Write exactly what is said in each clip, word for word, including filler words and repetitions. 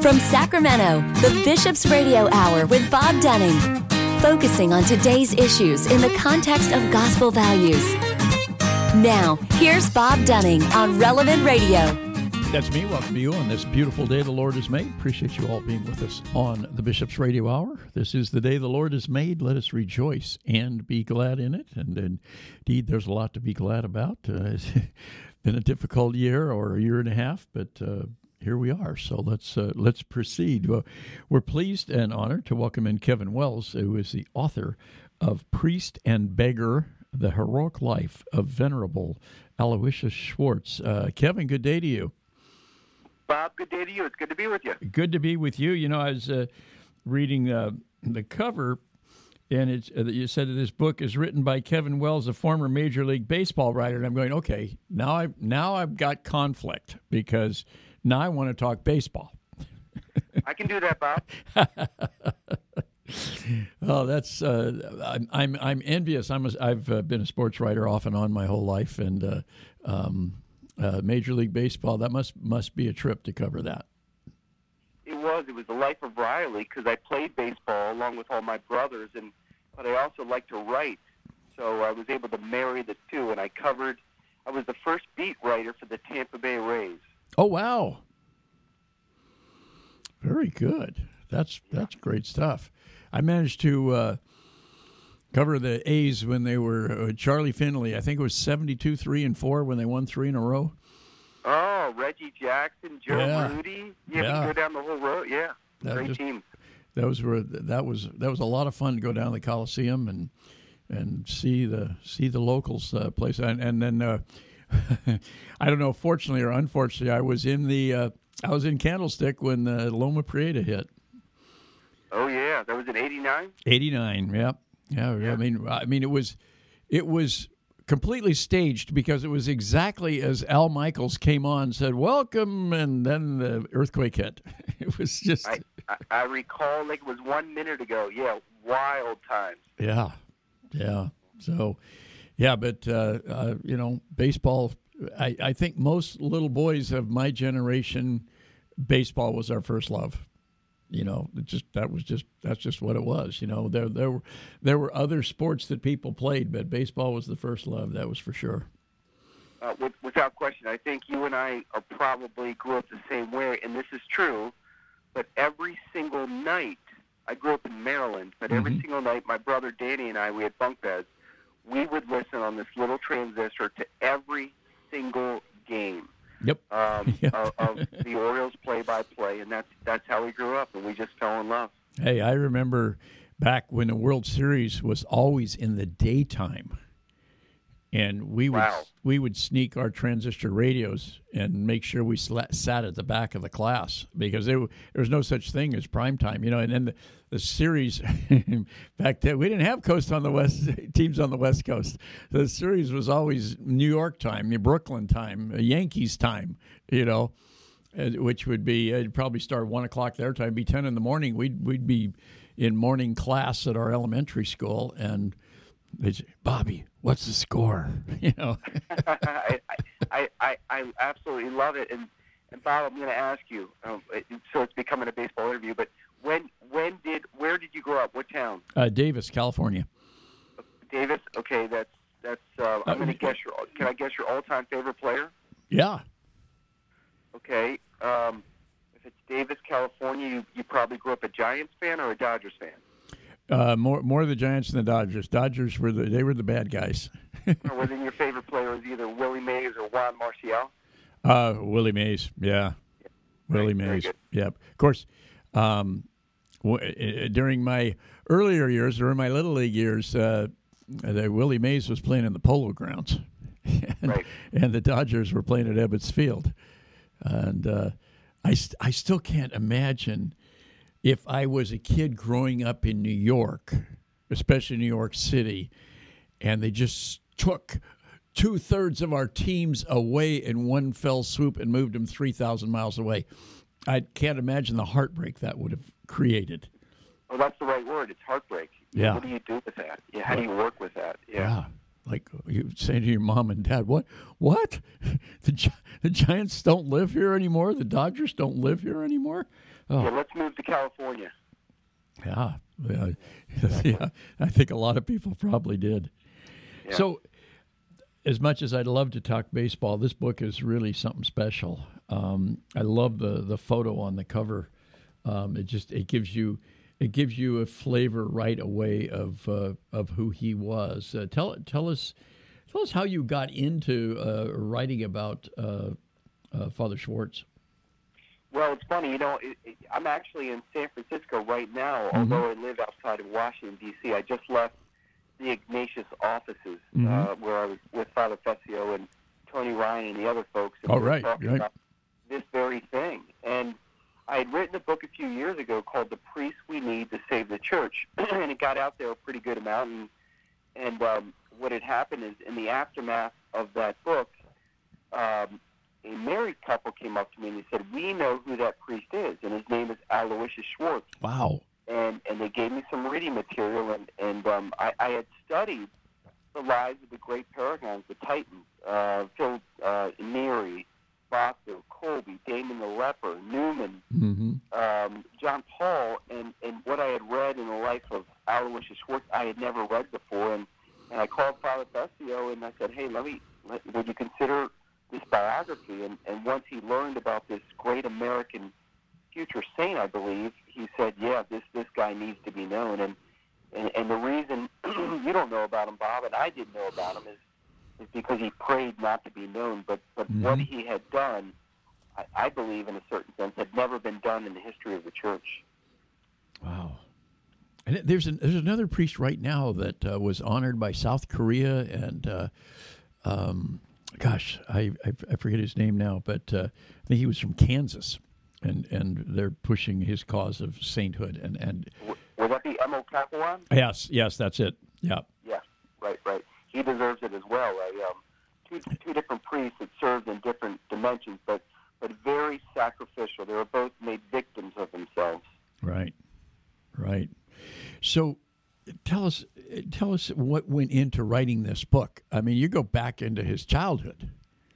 From Sacramento, the Bishop's Radio Hour with Bob Dunning. Focusing on today's issues in the context of gospel values. Now, here's Bob Dunning on Relevant Radio. That's me. Welcome to you on this beautiful day the Lord has made. Appreciate you all being with us on the Bishop's Radio Hour. This is the day the Lord has made. Let us rejoice and be glad in it. And indeed, there's a lot to be glad about. Uh, it's been a difficult year or a year and a half, but uh, here we are. So let's uh, let's proceed. Well, we're pleased and honored to welcome in Kevin Wells, who is the author of Priest and Beggar, The Heroic Life of Venerable Aloysius Schwartz. Uh, Kevin, good day to you. Bob, good day to you. It's good to be with you. Good to be with you. You know, I was uh, reading uh, the cover, and it's, uh, you said that this book is written by Kevin Wells, a former Major League Baseball writer. And I'm going, okay, now, I, now I've got conflict because now I want to talk baseball. I can do that, Bob. Oh, that's uh, I'm, I'm I'm envious. I'm a, I've uh, been a sports writer off and on my whole life, and uh, um, uh, Major League Baseball. That must must be a trip to cover that. It was. It was the life of Riley because I played baseball along with all my brothers, and but I also like to write, so I was able to marry the two. And I covered. I was the first beat writer for the Tampa Bay Rays. Oh wow! Very good. That's that's great stuff. I managed to uh, cover the A's when they were uh, Charlie Finley. I think it was seventy-two, three, and four when they won three in a row. Oh, Reggie Jackson, Joe yeah. Rudy. Yeah, yeah. we go down the whole road. Yeah, that great just, team. Those were that was that was a lot of fun to go down the Coliseum and and see the see the locals uh, place. And and then uh, I don't know, fortunately or unfortunately, I was in the uh, I was in Candlestick when the Loma Prieta hit. Oh yeah, that was in eighty-nine. eighty-nine, yeah. yeah, yeah. I mean, I mean, it was, it was completely staged because it was exactly as Al Michaels came on and said, "Welcome," and then the earthquake hit. It was just. I, I, I recall like it was one minute ago. Yeah, wild times. Yeah, yeah. So, yeah, but uh, uh, you know, baseball. I, I think most little boys of my generation, baseball was our first love. You know, it just that was just that's just what it was. You know, there there were there were other sports that people played, but baseball was the first love. That was for sure. Uh, with, without question, I think you and I are probably grew up the same way, and this is true. But every single night, I grew up in Maryland. But every mm-hmm. single night, my brother Danny and I, we had bunk beds. We would listen on this little transistor to every single game. Yep. Um, yep. of, of the Orioles play-by-play, and that's that's how we grew up, and we just fell in love. Hey, I remember back when the World Series was always in the daytime, and we would wow. we would sneak our transistor radios and make sure we sla- sat at the back of the class because there, there was no such thing as prime time, you know. And then the, the series back then, we didn't have coast on the west teams on the West Coast. So the series was always New York time, Brooklyn time, Yankees time, you know, which would be it'd probably start one o'clock their time, be ten in the morning. We'd we'd be in morning class at our elementary school, and they'd say, "Bobby, what's the score?" You know. I, I, I, I absolutely love it, and and Bob, I'm going to ask you. Um, it, so it's becoming a baseball interview, but when when did where did you grow up? What town? Uh, Davis, California. Davis. Okay, that's that's. Uh, I'm uh, going to guess your. Can I guess your all-time favorite player? Yeah. Okay. Um, if it's Davis, California, you, you probably grew up a Giants fan or a Dodgers fan. Uh, more more the Giants than the Dodgers. Dodgers were the they were the bad guys. Or whether your favorite player was either Willie Mays or Juan Marcial? Uh, Willie Mays, yeah. yeah. Willie Very, Mays, very yep. Of course, um, w- during my earlier years, during my Little League years, uh, the Willie Mays was playing in the Polo Grounds. and, right. and the Dodgers were playing at Ebbets Field. And uh, I, st- I still can't imagine if I was a kid growing up in New York, especially New York City, and they just took two-thirds of our teams away in one fell swoop and moved them three thousand miles away. I can't imagine the heartbreak that would have created. Well, that's the right word. It's heartbreak. Yeah. What do you do with that? Yeah. How do you work with that? Yeah. yeah. Like you say to your mom and dad, what? What? The The Giants don't live here anymore? The Dodgers don't live here anymore? Oh. Yeah, let's move to California. Yeah, yeah, yeah. I think a lot of people probably did. Yeah. So, as much as I'd love to talk baseball, this book is really something special. Um, I love the, the photo on the cover. Um, it just it gives you it gives you a flavor right away of uh, of who he was. Uh, tell tell us tell us how you got into uh, writing about uh, uh, Father Schwartz. Well, it's funny, you know, it, it, I'm actually in San Francisco right now, mm-hmm. although I live outside of Washington, D C I just left the Ignatius offices mm-hmm. uh, where I was with Father Fessio and Tony Ryan and the other folks. And oh, we were right, talking right. about this very thing. And I had written a book a few years ago called The Priests We Need to Save the Church, and it got out there a pretty good amount. And, and um, what had happened is in the aftermath of that book, um, a married couple came up to me and they said, we know who that priest is, and his name is Aloysius Schwartz. Wow. And and they gave me some reading material, and, and um, I, I had studied the lives of the great paragons, the Titans, uh, Phil uh, Neri, Bosco, Colby, Damon the Leper, Newman, mm-hmm. um, John Paul, and, and what I had read in the life of Aloysius Schwartz, I had never read before. And, and I called Father Fessio, and I said, hey, let me, let, would you consider this biography? And, and once he learned about this great American future saint, I believe, he said, yeah, this, this guy needs to be known. And, and, and the reason you don't know about him, Bob, and I didn't know about him is, is because he prayed not to be known. But, but mm-hmm. what he had done, I, I believe in a certain sense, had never been done in the history of the church. Wow. And there's, an, there's another priest right now that uh, was honored by South Korea and, uh, um, gosh, I, I, I forget his name now, but uh, I think he was from Kansas. And, and they're pushing his cause of sainthood. And, and Would that be Emo Capuan? Yes, yes, that's it. Yeah. Yeah, right, right. He deserves it as well. Right? Um, two, two different priests that served in different dimensions, but, but very sacrificial. They were both made victims of themselves. Right, right. So tell us, tell us what went into writing this book. I mean, you go back into his childhood.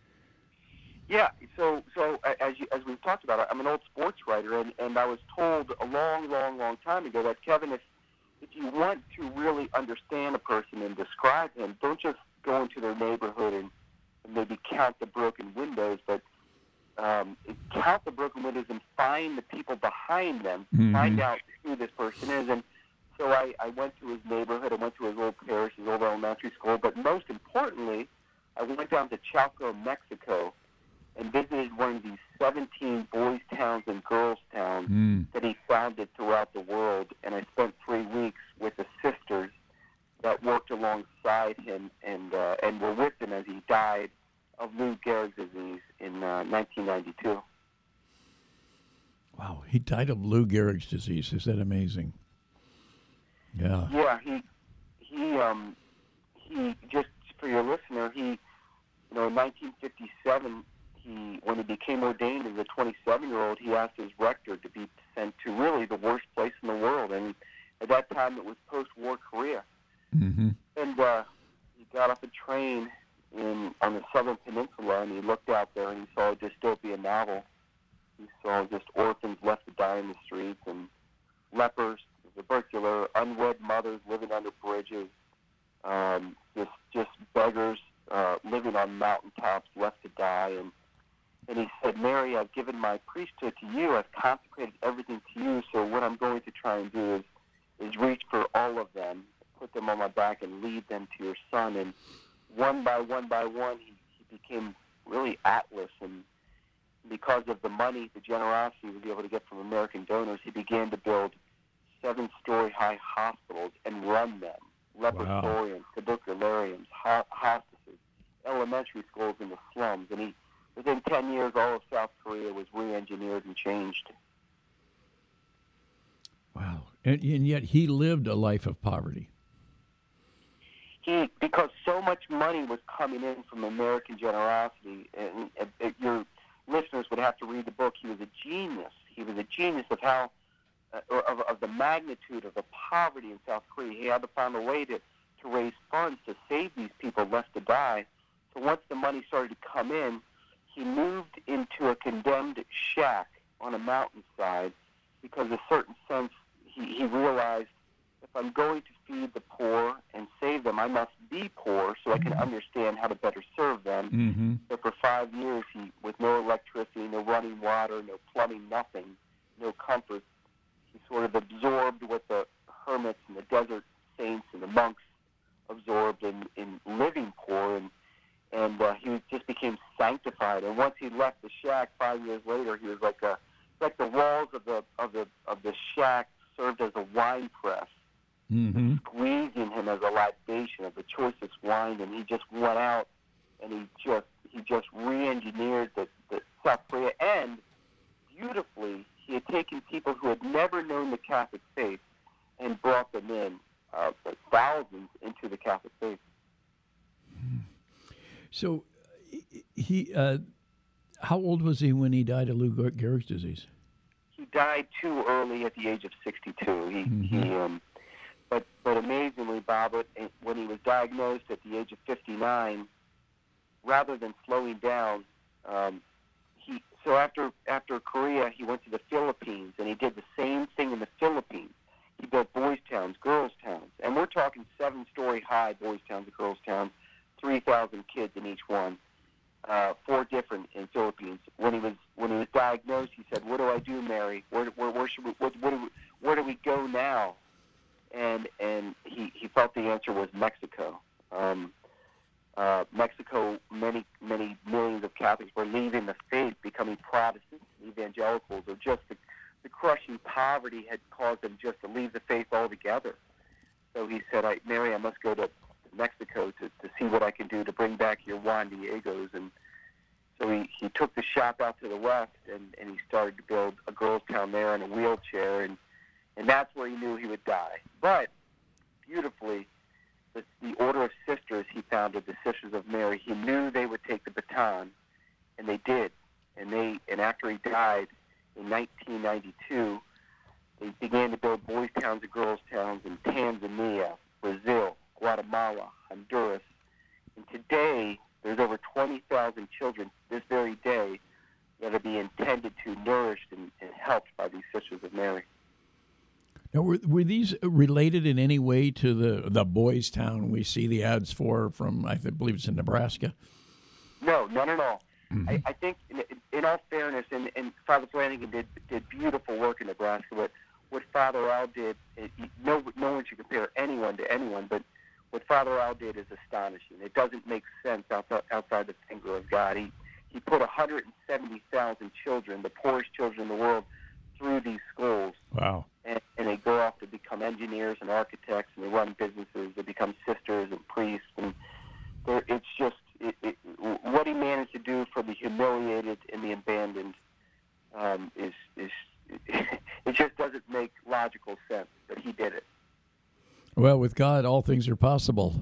Yeah, so so as you, as we've talked about, I'm an old sports writer, and, and I was told a long, long, long time ago that, Kevin, if if you want to really understand a person and describe him, don't just go into their neighborhood and, and maybe count the broken windows, but um, count the broken windows and find the people behind them, mm-hmm. find out who this person is. And so I, I went to his neighborhood, I went to his old parish, his old elementary school, but most importantly, I went down to Chalco, Mexico, and visited one of these seventeen boys' towns and girls' towns mm. that he founded throughout the world. And I spent three weeks with the sisters that worked alongside him and uh, and were with him as he died of Lou Gehrig's disease in uh, nineteen ninety-two. Wow, he died of Lou Gehrig's disease. Is that amazing? Yeah. Yeah, he he um he just for your listener, he you know in nineteen fifty-seven. He, when he became ordained as a twenty-seven-year-old, he asked his rector to be sent to really the worst place in the world. And at that time, it was post-war Korea. Mm-hmm. And uh, he got off a train in on the southern peninsula, and he looked out there, and he saw a dystopian novel. He saw just orphans left to die in the streets, and lepers, tubercular, unwed mothers living under bridges, um, just, just beggars uh, living on mountaintops left to die. And And he said, Mary, I've given my priesthood to you. I've consecrated everything to you. So what I'm going to try and do is, is reach for all of them, put them on my back, and lead them to your son. And one by one by one, he, he became really Atlas. And because of the money, the generosity he was able to get from American donors, he began to build seven-story high hospitals and run them. Leprosauriums, wow. tuberculariums, ho- hospices, elementary schools in the slums. And he Within ten years, all of South Korea was re-engineered and changed. Wow. And, and yet he lived a life of poverty. He, because so much money was coming in from American generosity, and, and, and your listeners would have to read the book. He was a genius. He was a genius of how, uh, of, of the magnitude of the poverty in South Korea. He had to find a way to, to raise funds to save these people left to die. So once the money started to come in, he moved into a condemned shack on a mountainside because in a certain sense he, he realized, if I'm going to feed the poor and save them, I must be poor so I can understand how to better serve them. Mm-hmm. So for five years, he, with no electricity, no running water, no plumbing, nothing, no comfort, he sort of absorbed what the hermits and the desert saints and the monks absorbed in, in living poor, and and uh, he just became sanctified. And once he left the shack five years later, he was like a like the walls of the of the of the shack served as a wine press, mm-hmm. squeezing him as a libation of the choicest wine. And he just went out and he just he just re-engineered the, the South Korea, and beautifully he had taken people who had never known the Catholic faith and brought them in, uh, thousands into the Catholic faith. So, he, uh, how old was he when he died of Lou Gehrig's disease? He died too early at the age of sixty-two. He, mm-hmm. he, um, but but amazingly, Bob, when he was diagnosed at the age of fifty-nine, rather than slowing down, um, he so after after Korea, he went to the Philippines, and he did the same thing in the Philippines. He built boys' towns, girls' towns, and we're talking seven-story high boys' towns and girls' towns, three thousand kids in each one, uh, four different in Philippines. When he was when he was diagnosed, he said, "What do I do, Mary? Where where, where should we? What, what do we, where do we go now?" And and he, he felt the answer was Mexico. Um, uh, Mexico, many many millions of Catholics were leaving the faith, becoming Protestants, evangelicals, or just the, the crushing poverty had caused them just to leave the faith altogether. So he said, I, "Mary, I must go to Mexico to, to see what I can do to bring back your Juan Diegos." And so he, he took the shop out to the west, and, and he started to build a girls' town there in a wheelchair, and, and that's where he knew he would die. But beautifully, the, the Order of Sisters he founded, the Sisters of Mary, he knew they would take the baton, and they did. And they and after he died in nineteen ninety-two, they began to build boys' towns and girls' towns in Tanzania, Brazil, Guatemala, Honduras. And today, there's over twenty thousand children this very day that are being tended to, nourished, and, and helped by these Sisters of Mary. Now, were, were these related in any way to the, the boys' town we see the ads for from, I believe it's in Nebraska? No, none at all. Mm-hmm. I, I think, in, in all fairness, and, and Father Flanagan did, did beautiful work in Nebraska, but what Father Al did, it, no, no one should compare anyone to anyone, but what Father Al did is astonishing. It doesn't make sense outside, outside the finger of God. He he put one hundred seventy thousand children, the poorest children in the world, through these schools. Wow. And, and they go off to become engineers and architects, and they run businesses. They become sisters and priests. And it's just it, it, what he managed to do for the humiliated and the abandoned um, is, is it just doesn't make logical sense, but he did it. Well, with God, all things are possible.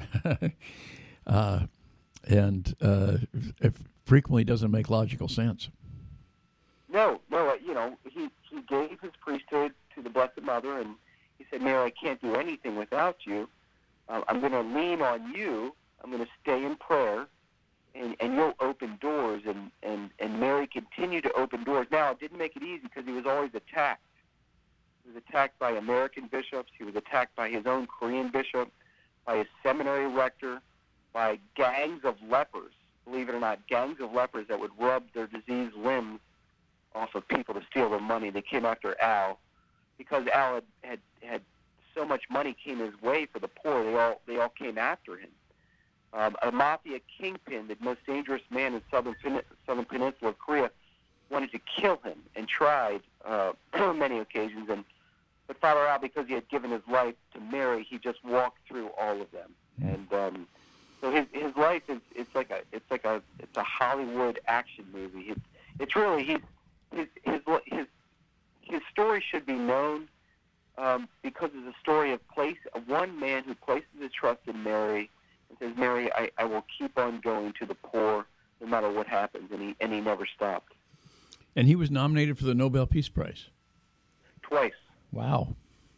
uh, and uh, it frequently doesn't make logical sense. No, no, you know, he, he gave his priesthood to the Blessed Mother, and he said, "Mary, I can't do anything without you. Uh, I'm going to lean on you. I'm going to stay in prayer, and, and you'll open doors." And, and, and Mary continued to open doors. Now, it didn't make it easy because he was always attacked. He was attacked by American bishops. He was attacked by his own Korean bishop, by his seminary rector, by gangs of lepers, believe it or not, gangs of lepers that would rub their diseased limbs off of people to steal their money. They came after Al because Al had, had, had so much money came his way for the poor. They all they all came after him. Um, a mafia kingpin, the most dangerous man in southern southern peninsula of Korea, wanted to kill him and tried uh, on many occasions. And but Father Al, because he had given his life to Mary, he just walked through all of them. Mm. And um, so his his life is it's like a it's like a it's a Hollywood action movie. It's it's really he's his his his his story should be known um, because it's a story of place of one man who places his trust in Mary and says, "Mary, I, I will keep on going to the poor no matter what happens," and he and he never stopped. And he was nominated for the Nobel Peace Prize. Twice. Wow.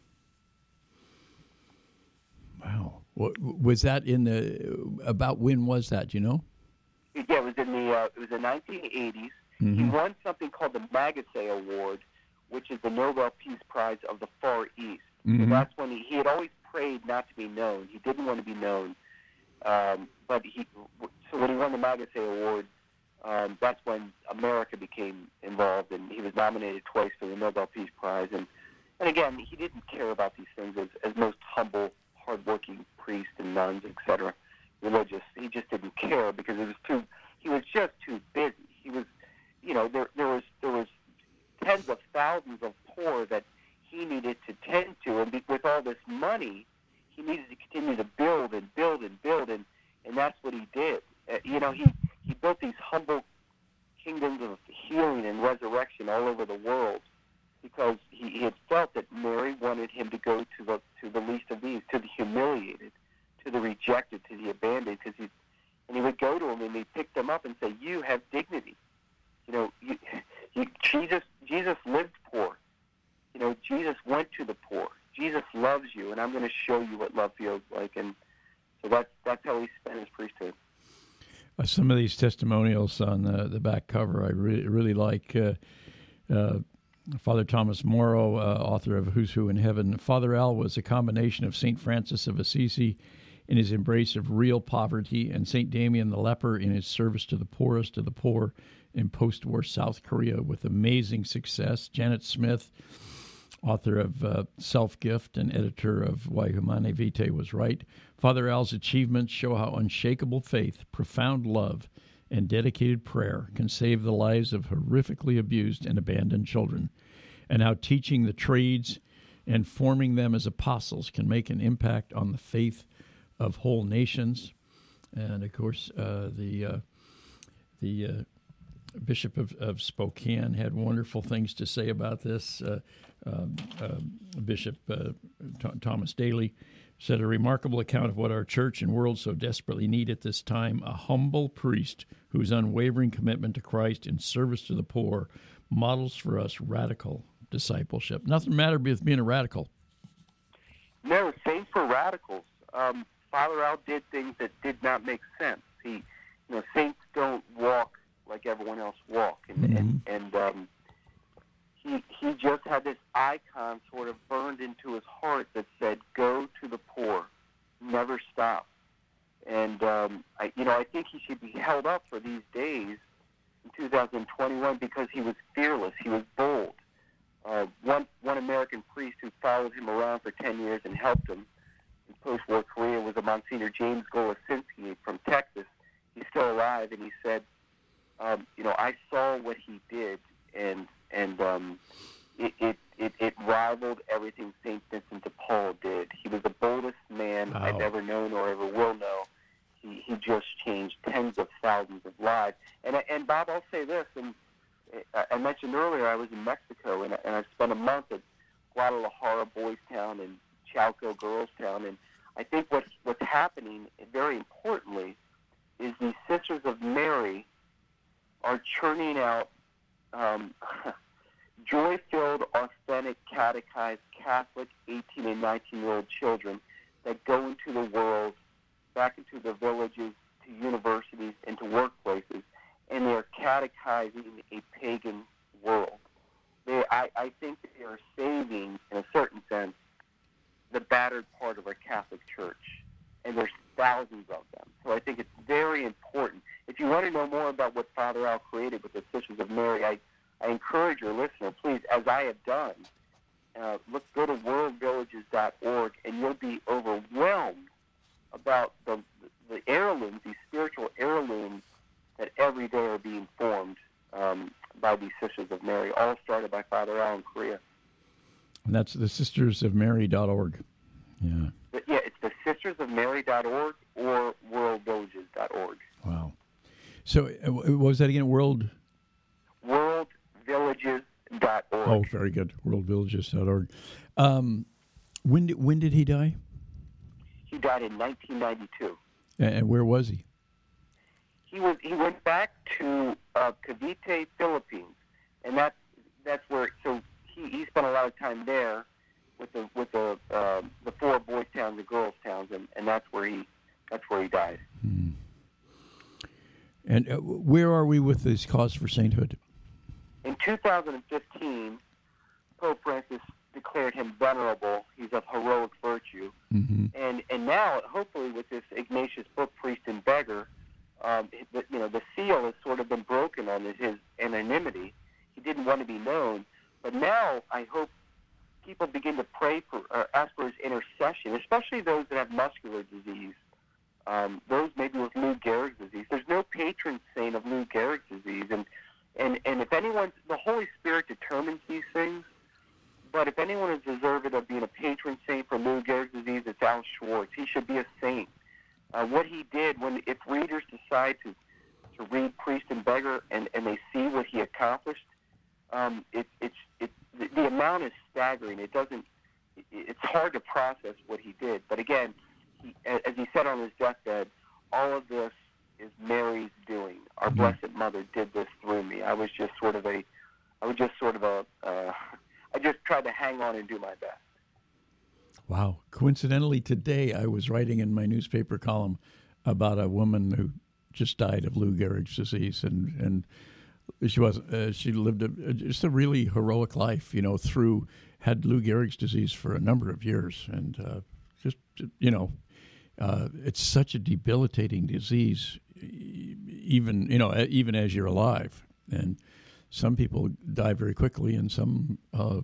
Wow. What, was that in the, about when was that, do you know? Yeah, it was in the, uh, it was in nineteen eighties. Mm-hmm. He won something called the Magsaysay Award, which is the Nobel Peace Prize of the Far East. Mm-hmm. So that's when he, he had always prayed not to be known. He didn't want to be known. Um, but he, so when he won the Magsaysay Award, um, that's when America became involved, and he was nominated twice for the Nobel Peace Prize. And, and again, he didn't care about these things as, as most humble, hardworking priests and nuns, et cetera, religious. He just didn't care because it was too. He was just too busy. He was, you know, there there was there was tens of thousands of poor that he needed to tend to, and be, with all this money, he needed to continue to build and build and build, and, and that's what he did. Uh, you know, he, he built these humble kingdoms of healing and resurrection all over the world because he, he had felt that Mary wanted him to go to the to the least of these, to the humiliated, to the rejected, to the abandoned. Because he, and he would go to him and he'd pick them up and say, "You have dignity. You know, you, you, Jesus Jesus lived poor. You know, Jesus went to the poor. Jesus loves you, and I'm going to show you what love feels like." And so that's that's how he spent his priesthood. Uh, some of these testimonials on the, the back cover I really really like. Uh, uh, Father Thomas Morrow, uh, author of Who's Who in Heaven. Father Al was a combination of Saint Francis of Assisi in his embrace of real poverty and Saint Damien the Leper in his service to the poorest of the poor in post-war South Korea with amazing success. Janet Smith, author of uh, Self-Gift and editor of Why Humane Vitae Was Right. Father Al's achievements show how unshakable faith, profound love, and dedicated prayer can save the lives of horrifically abused and abandoned children, and how teaching the trades and forming them as apostles can make an impact on the faith of whole nations. And, of course, uh, the uh, the uh, Bishop of, of Spokane had wonderful things to say about this. Uh, um, uh, Bishop uh, Th- Thomas Daly said, "A remarkable account of what our church and world so desperately need at this time, a humble priest whose unwavering commitment to Christ in service to the poor models for us radical discipleship." Nothing matters with being a radical. No, same for radicals. Um, Father Al did things that did not make sense. He, you know, saints don't walk like everyone else walk, and Mm-hmm. and, and um, he he just had this icon sort of burned into his heart that said, "Go to the poor, never stop." And um, I, you know, I think he should be held up for these days in two thousand twenty-one because he was fearless, he was bold. Uh, one one American priest who followed him around for ten years and helped him in post-war Korea was a Monsignor James Golosinski from Texas. He's still alive, and he said, um, you know, I saw what he did, and and um, it, it, it, it rivaled everything Saint Vincent de Paul did. He was the boldest man Wow. I've ever known or ever will know. He, he just changed tens of thousands of lives. And, and Bob, I'll say this, and I mentioned earlier I was in Mexico, and, and I spent a month at Guadalajara Boys Town and Chalco Girls Town, and I think what's, what's happening, very importantly, is these Sisters of Mary are churning out um, joy-filled, authentic, catechized, Catholic eighteen and nineteen-year-old children that go into the world, back into the villages, to universities, and to workplaces, and they're catechizing a pagan world. They, I, I think they are saving, in a certain sense, the battered part of our Catholic Church, and there's thousands of them. So I think it's very important. If you want to know more about what Father Al created with the Sisters of Mary, I, I encourage your listener, please, as I have done, uh, look, go to world villages dot org, and you'll be overwhelmed about the, the heirlooms, these spiritual heirlooms that every day are being formed um, by these Sisters of Mary, all started by Father Al in Korea. And that's the sisters of mary dot org. Yeah. But yeah, it's the sisters of mary dot org or world villages dot org. Wow. So uh, what was that again? World? world villages dot org. Oh, very good. world villages dot org. Um, when, did, when did he die? He died in nineteen ninety-two. And where was he? He was he went back to uh, Cavite, Philippines, and that's that's where. So he, he spent a lot of time there with the with the uh, the four boys towns, the girls towns, and, and that's where he that's where he died. Hmm. And uh, where are we with this cause for sainthood? In two thousand fifteen, Pope Francis declared him venerable. He's of heroic virtue. Mm-hmm. And and now, hopefully, with this Ignatius book, Priest and Beggar, um, the, you know, the seal has sort of been broken on his, his anonymity. He didn't want to be known. But now, I hope people begin to pray for, or ask for his intercession, especially those that have muscular disease, um, those maybe with Lou Gehrig's disease. There's no patron saint of Lou Gehrig's disease. And, and, and if anyone, the Holy Spirit determines these things, but if anyone is deserving of being a patron saint for Lou Gehrig's disease, it's Al Schwartz. He should be a saint. Uh, what he did, when if readers decide to, to read Priest and Beggar and, and they see what he accomplished, um, it, it's it, the, the amount is staggering. It doesn't. It, it's hard to process what he did. But again, he, as he said on his deathbed, all of this is Mary's doing. Our mm-hmm. Blessed Mother did this through me. I was just sort of a. I was just sort of a. Uh, I just tried to hang on and do my best. Wow. Coincidentally, today I was writing in my newspaper column about a woman who just died of Lou Gehrig's disease, and, and she was uh, she lived a, just a really heroic life, you know, through, had Lou Gehrig's disease for a number of years. And uh, just, you know, uh, it's such a debilitating disease, even, you know, even as you're alive. And some people die very quickly, and some uh,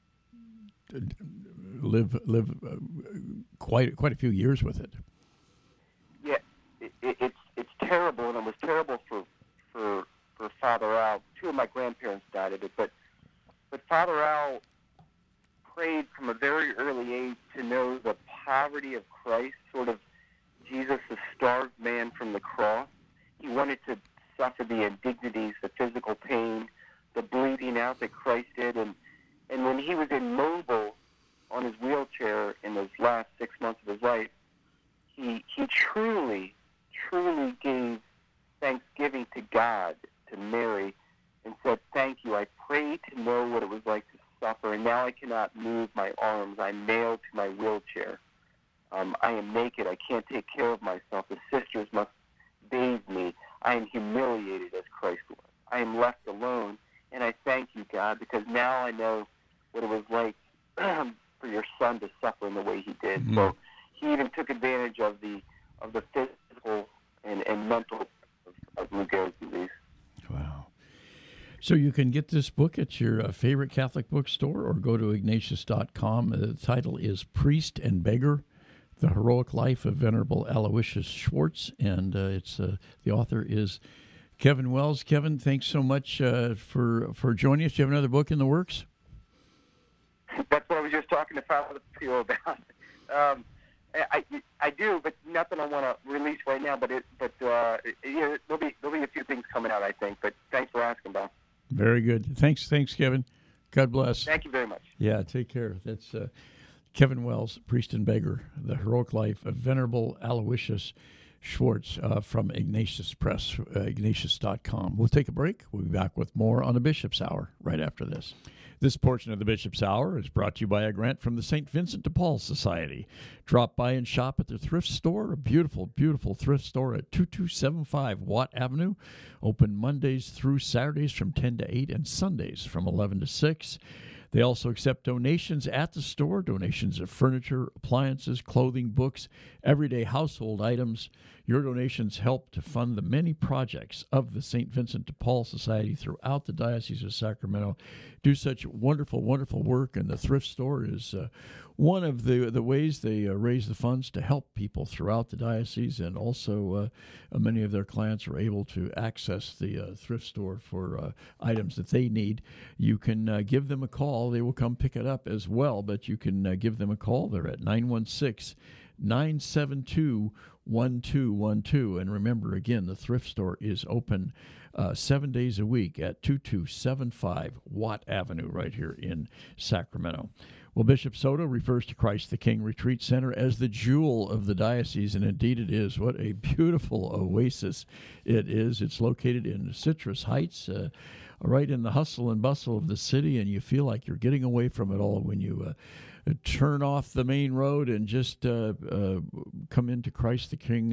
live live uh, quite quite a few years with it. Yeah, it, it, it's it's terrible, and it was terrible for for for Father Al. Two of my grandparents died of it, but but Father Al prayed from a very early age to know the poverty of Christ, sort of Jesus, the starved man from the cross. He wanted to suffer the indignities, the physical pain, the bleeding out that Christ did. And, and when he was immobile on his wheelchair in those last six months of his life, he he truly, truly gave thanksgiving to God, to Mary, and said, thank you. I prayed to know what it was like to suffer, and now I cannot move my arms. I'm nailed to my wheelchair. Um, I am naked. I can't take care of myself. The sisters must bathe me. I am humiliated as Christ was. I am left alone. And I thank you, God, because now I know what it was like for your son to suffer in the way he did. Mm-hmm. So he even took advantage of the of the physical and, and mental of, of Lou Gehrig's disease. Wow. So you can get this book at your uh, favorite Catholic bookstore or go to Ignatius dot com. Uh, the title is Priest and Beggar, The Heroic Life of Venerable Aloysius Schwartz, and uh, it's uh, the author is Kevin Wells. Kevin, thanks so much uh, for for joining us. Do you have another book in the works? That's what I was just talking to Father Pio about. Um, I, I I do, but nothing I want to release right now. But it but uh, yeah, there'll be there'll be a few things coming out, I think. But thanks for asking, Bob. Very good. Thanks, thanks, Kevin. God bless. Thank you very much. Yeah, take care. That's uh, Kevin Wells, Priest and Beggar: The Heroic Life of Venerable Aloysius Schwartz uh, from Ignatius Press, uh, Ignatius dot com. We'll take a break. We'll be back with more on the Bishop's Hour right after this. This portion of the Bishop's Hour is brought to you by a grant from the Saint Vincent de Paul Society. Drop by and shop at their thrift store, a beautiful, beautiful thrift store at two two seven five Watt Avenue. Open Mondays through Saturdays from ten to eight and Sundays from eleven to six. They also accept donations at the store, donations of furniture, appliances, clothing, books, everyday household items. Your donations help to fund the many projects of the Saint Vincent de Paul Society throughout the Diocese of Sacramento. Do such wonderful, wonderful work, and the thrift store is uh, one of the, the ways they uh, raise the funds to help people throughout the diocese, and also uh, many of their clients are able to access the uh, thrift store for uh, items that they need. You can uh, give them a call. They will come pick it up as well, but you can uh, give them a call. They're at nine one six, nine seven two, one two one two. And remember, again, the thrift store is open uh, seven days a week at two two seven five Watt Avenue right here in Sacramento. Well, Bishop Soto refers to Christ the King Retreat Center as the jewel of the diocese, and indeed it is. What a beautiful oasis it is. It's located in Citrus Heights, uh, right in the hustle and bustle of the city, and you feel like you're getting away from it all when you uh, turn off the main road and just uh, uh, come into Christ the King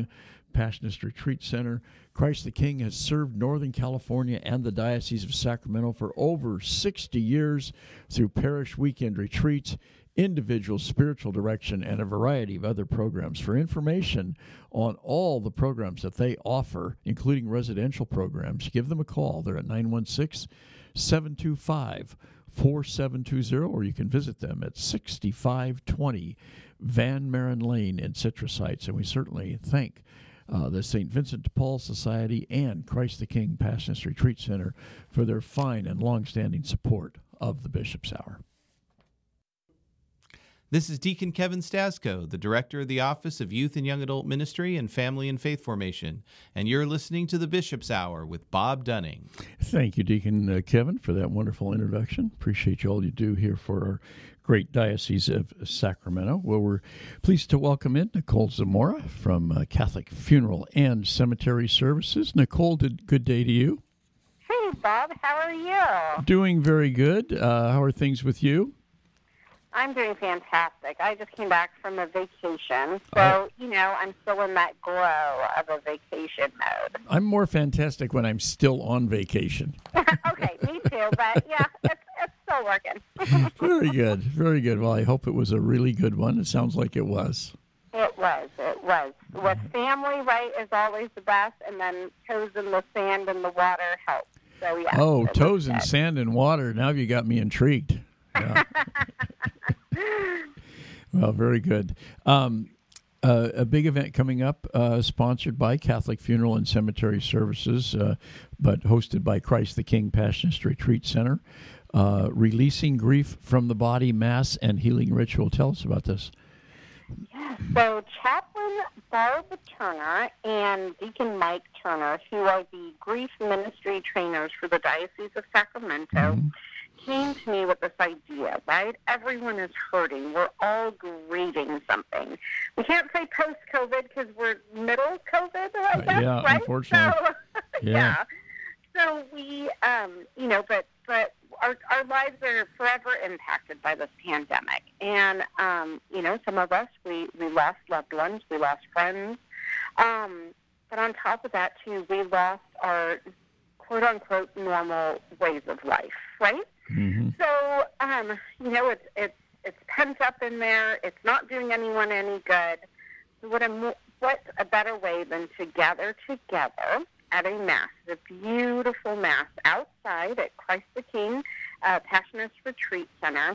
Passionist Retreat Center. Christ the King has served Northern California and the Diocese of Sacramento for over sixty years through parish weekend retreats, individual spiritual direction, and a variety of other programs. For information on all the programs that they offer, including residential programs, give them a call. They're at nine one six, seven two five, four seven two zero, or you can visit them at sixty-five twenty Van Maren Lane in Citrus Heights. And we certainly thank uh, the Saint Vincent de Paul Society and Christ the King Passionist Retreat Center for their fine and long-standing support of the Bishop's Hour. This is Deacon Kevin Stasko, the Director of the Office of Youth and Young Adult Ministry and Family and Faith Formation, and you're listening to the Bishop's Hour with Bob Dunning. Thank you, Deacon uh, Kevin, for that wonderful introduction. Appreciate you all you do here for our great Diocese of Sacramento. Well, we're pleased to welcome in Nicole Zamora from uh, Catholic Funeral and Cemetery Services. Nicole, did, good day to you. Hey, Bob. How are you? Doing very good. Uh, how are things with you? I'm doing fantastic. I just came back from a vacation, so, oh. you know, I'm still in that glow of a vacation mode. I'm more fantastic when I'm still on vacation. Okay, me too, but, yeah, it's, it's still working. Very good, very good. Well, I hope it was a really good one. It sounds like it was. It was, it was. With family, right, is always the best, and then toes in the sand and the water helps. So, yeah. Oh, toes in sand and water. Now you got me intrigued. Yeah. Well, very good. Um, uh, a big event coming up, uh, sponsored by Catholic Funeral and Cemetery Services, uh, but hosted by Christ the King Passionist Retreat Center. Uh, Releasing Grief from the Body, Mass, and Healing Ritual. Tell us about this. Yes. So Chaplain Barb Turner and Deacon Mike Turner, who are the grief ministry trainers for the Diocese of Sacramento, mm-hmm. came to me with this idea, right? Everyone is hurting. We're all grieving something. We can't say post-COVID because we're middle COVID, I guess, uh, yeah, right? Unfortunately. So, yeah. yeah. So we, um, you know, but but our our lives are forever impacted by this pandemic. And, um, you know, some of us, we, we lost loved ones, we lost friends. Um, but on top of that, too, we lost our quote-unquote normal ways of life, right? Mm-hmm. So, um, you know, it's it's it's pent up in there. It's not doing anyone any good. So what a what a better way than to gather together at a mass, a beautiful mass outside at Christ the King uh, Passionist Retreat Center,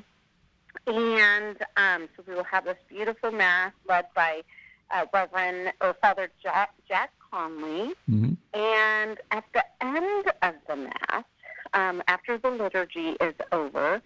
and um, so we will have this beautiful mass led by uh, Reverend or Father Jack, Jack Conley, mm-hmm. and at the end of the mass, Um, after the liturgy is over,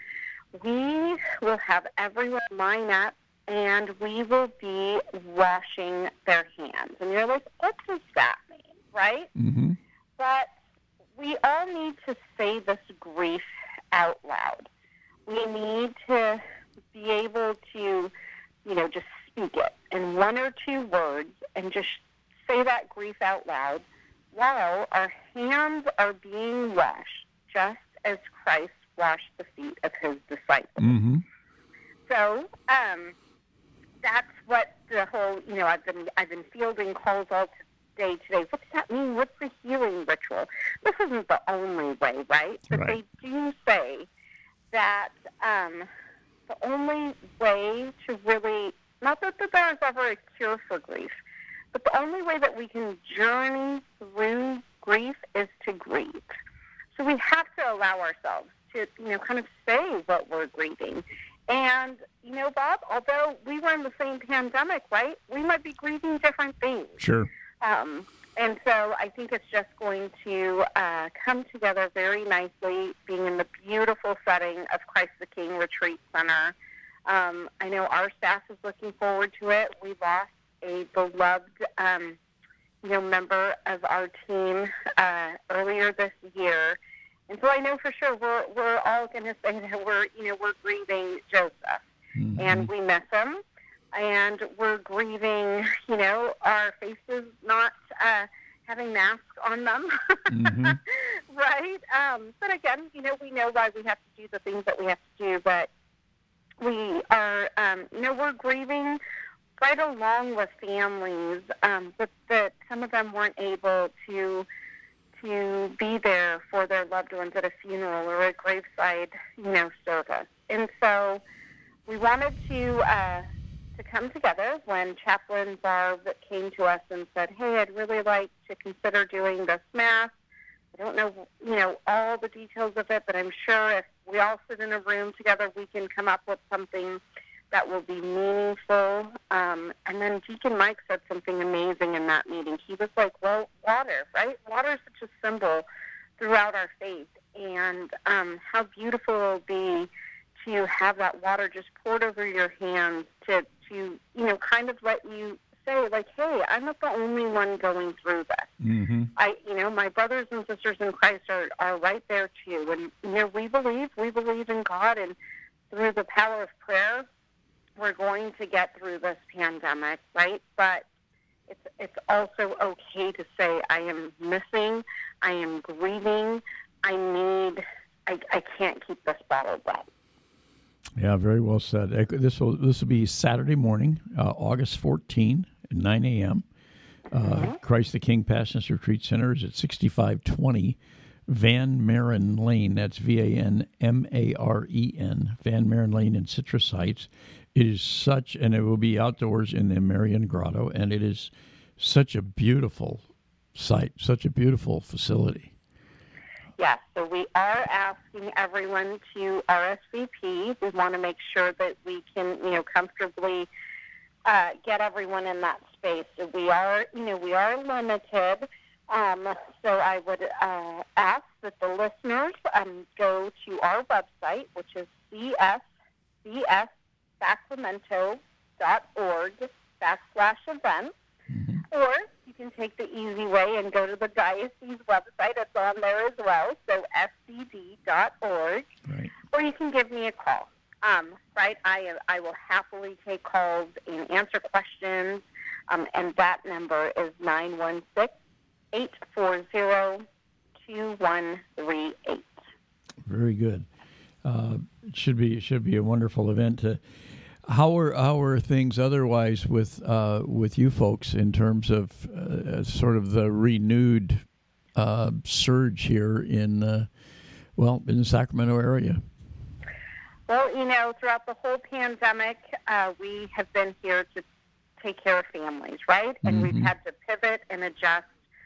we will have everyone line up and we will be washing their hands. And you're like, what does that mean, right? Mm-hmm. But we all need to say this grief out loud. We need to be able to, you know, just speak it in one or two words and just say that grief out loud while our hands are being washed, just as Christ washed the feet of his disciples. Mm-hmm. So um, that's what the whole, you know, I've been I've been fielding calls all day today. What does that mean? What's the healing ritual? This isn't the only way, right? But right. they do say that um, the only way to really, not that there is ever a cure for grief, but the only way that we can journey through grief is to grieve. So we have to allow ourselves to, you know, kind of say what we're grieving. And, you know, Bob, although we were in the same pandemic, right, we might be grieving different things. Sure. Um, and so I think it's just going to uh, come together very nicely, being in the beautiful setting of Christ the King Retreat Center. Um, I know our staff is looking forward to it. We lost a beloved, um, you know, member of our team uh, earlier this year. And so I know for sure we're we're all going to say that we're, you know, we're grieving Joseph, mm-hmm. and we miss him. And we're grieving, you know, our faces not uh, having masks on them, mm-hmm. right? Um, but again, you know, we know why we have to do the things that we have to do. But we are, um, you know, we're grieving right along with families, um, but that some of them weren't able to to be there for their loved ones at a funeral or a graveside, you know, service. And so we wanted to uh, to come together when Chaplain Barb came to us and said, hey, I'd really like to consider doing this Mass. I don't know, you know, all the details of it, but I'm sure if we all sit in a room together, we can come up with something that will be meaningful. Um, and then Deacon Mike said something amazing in that meeting. He was like, well, water, right? Water is such a symbol throughout our faith. And um, how beautiful it will be to have that water just poured over your hands to, to, you know, kind of let you say, like, hey, I'm not the only one going through this. Mm-hmm. I, you know, my brothers and sisters in Christ are, are right there too. And, you know, we believe, we believe in God, and through the power of prayer, we're going to get through this pandemic, right? But it's it's also okay to say, I am missing, I am grieving, I need, I, I can't keep this bottled up. Yeah, very well said. This will this will be Saturday morning, uh, August fourteenth, at nine a.m. Uh, mm-hmm. Christ the King Passions Retreat Center is at sixty-five twenty Van Maren Lane. That's V A N M A R E N, Van Maren Lane in Citrus Heights. It is such, and it will be outdoors in the Marian Grotto, and it is such a beautiful site, such a beautiful facility. Yes, so we are asking everyone to R S V P. We want to make sure that we can, you know, comfortably uh, get everyone in that space. So we are, you know, we are limited. Um, so I would uh, ask that the listeners um, go to our website, which is c s c s sacramento dot org backslash events. Mm-hmm. Or you can take the easy way and go to the diocese website. It's on there as well, so s c d dot org. Right. Or you can give me a call. Um, right, I I will happily take calls and answer questions, um, and that number is nine one six, eight four zero, two one three eight. Very good. Uh, it should be it should be a wonderful event. To, how are how are things otherwise with uh, with you folks in terms of uh, sort of the renewed uh, surge here in uh, well in the Sacramento area? Well, you know, throughout the whole pandemic, uh, we have been here to take care of families, right? And mm-hmm. we've had to pivot and adjust.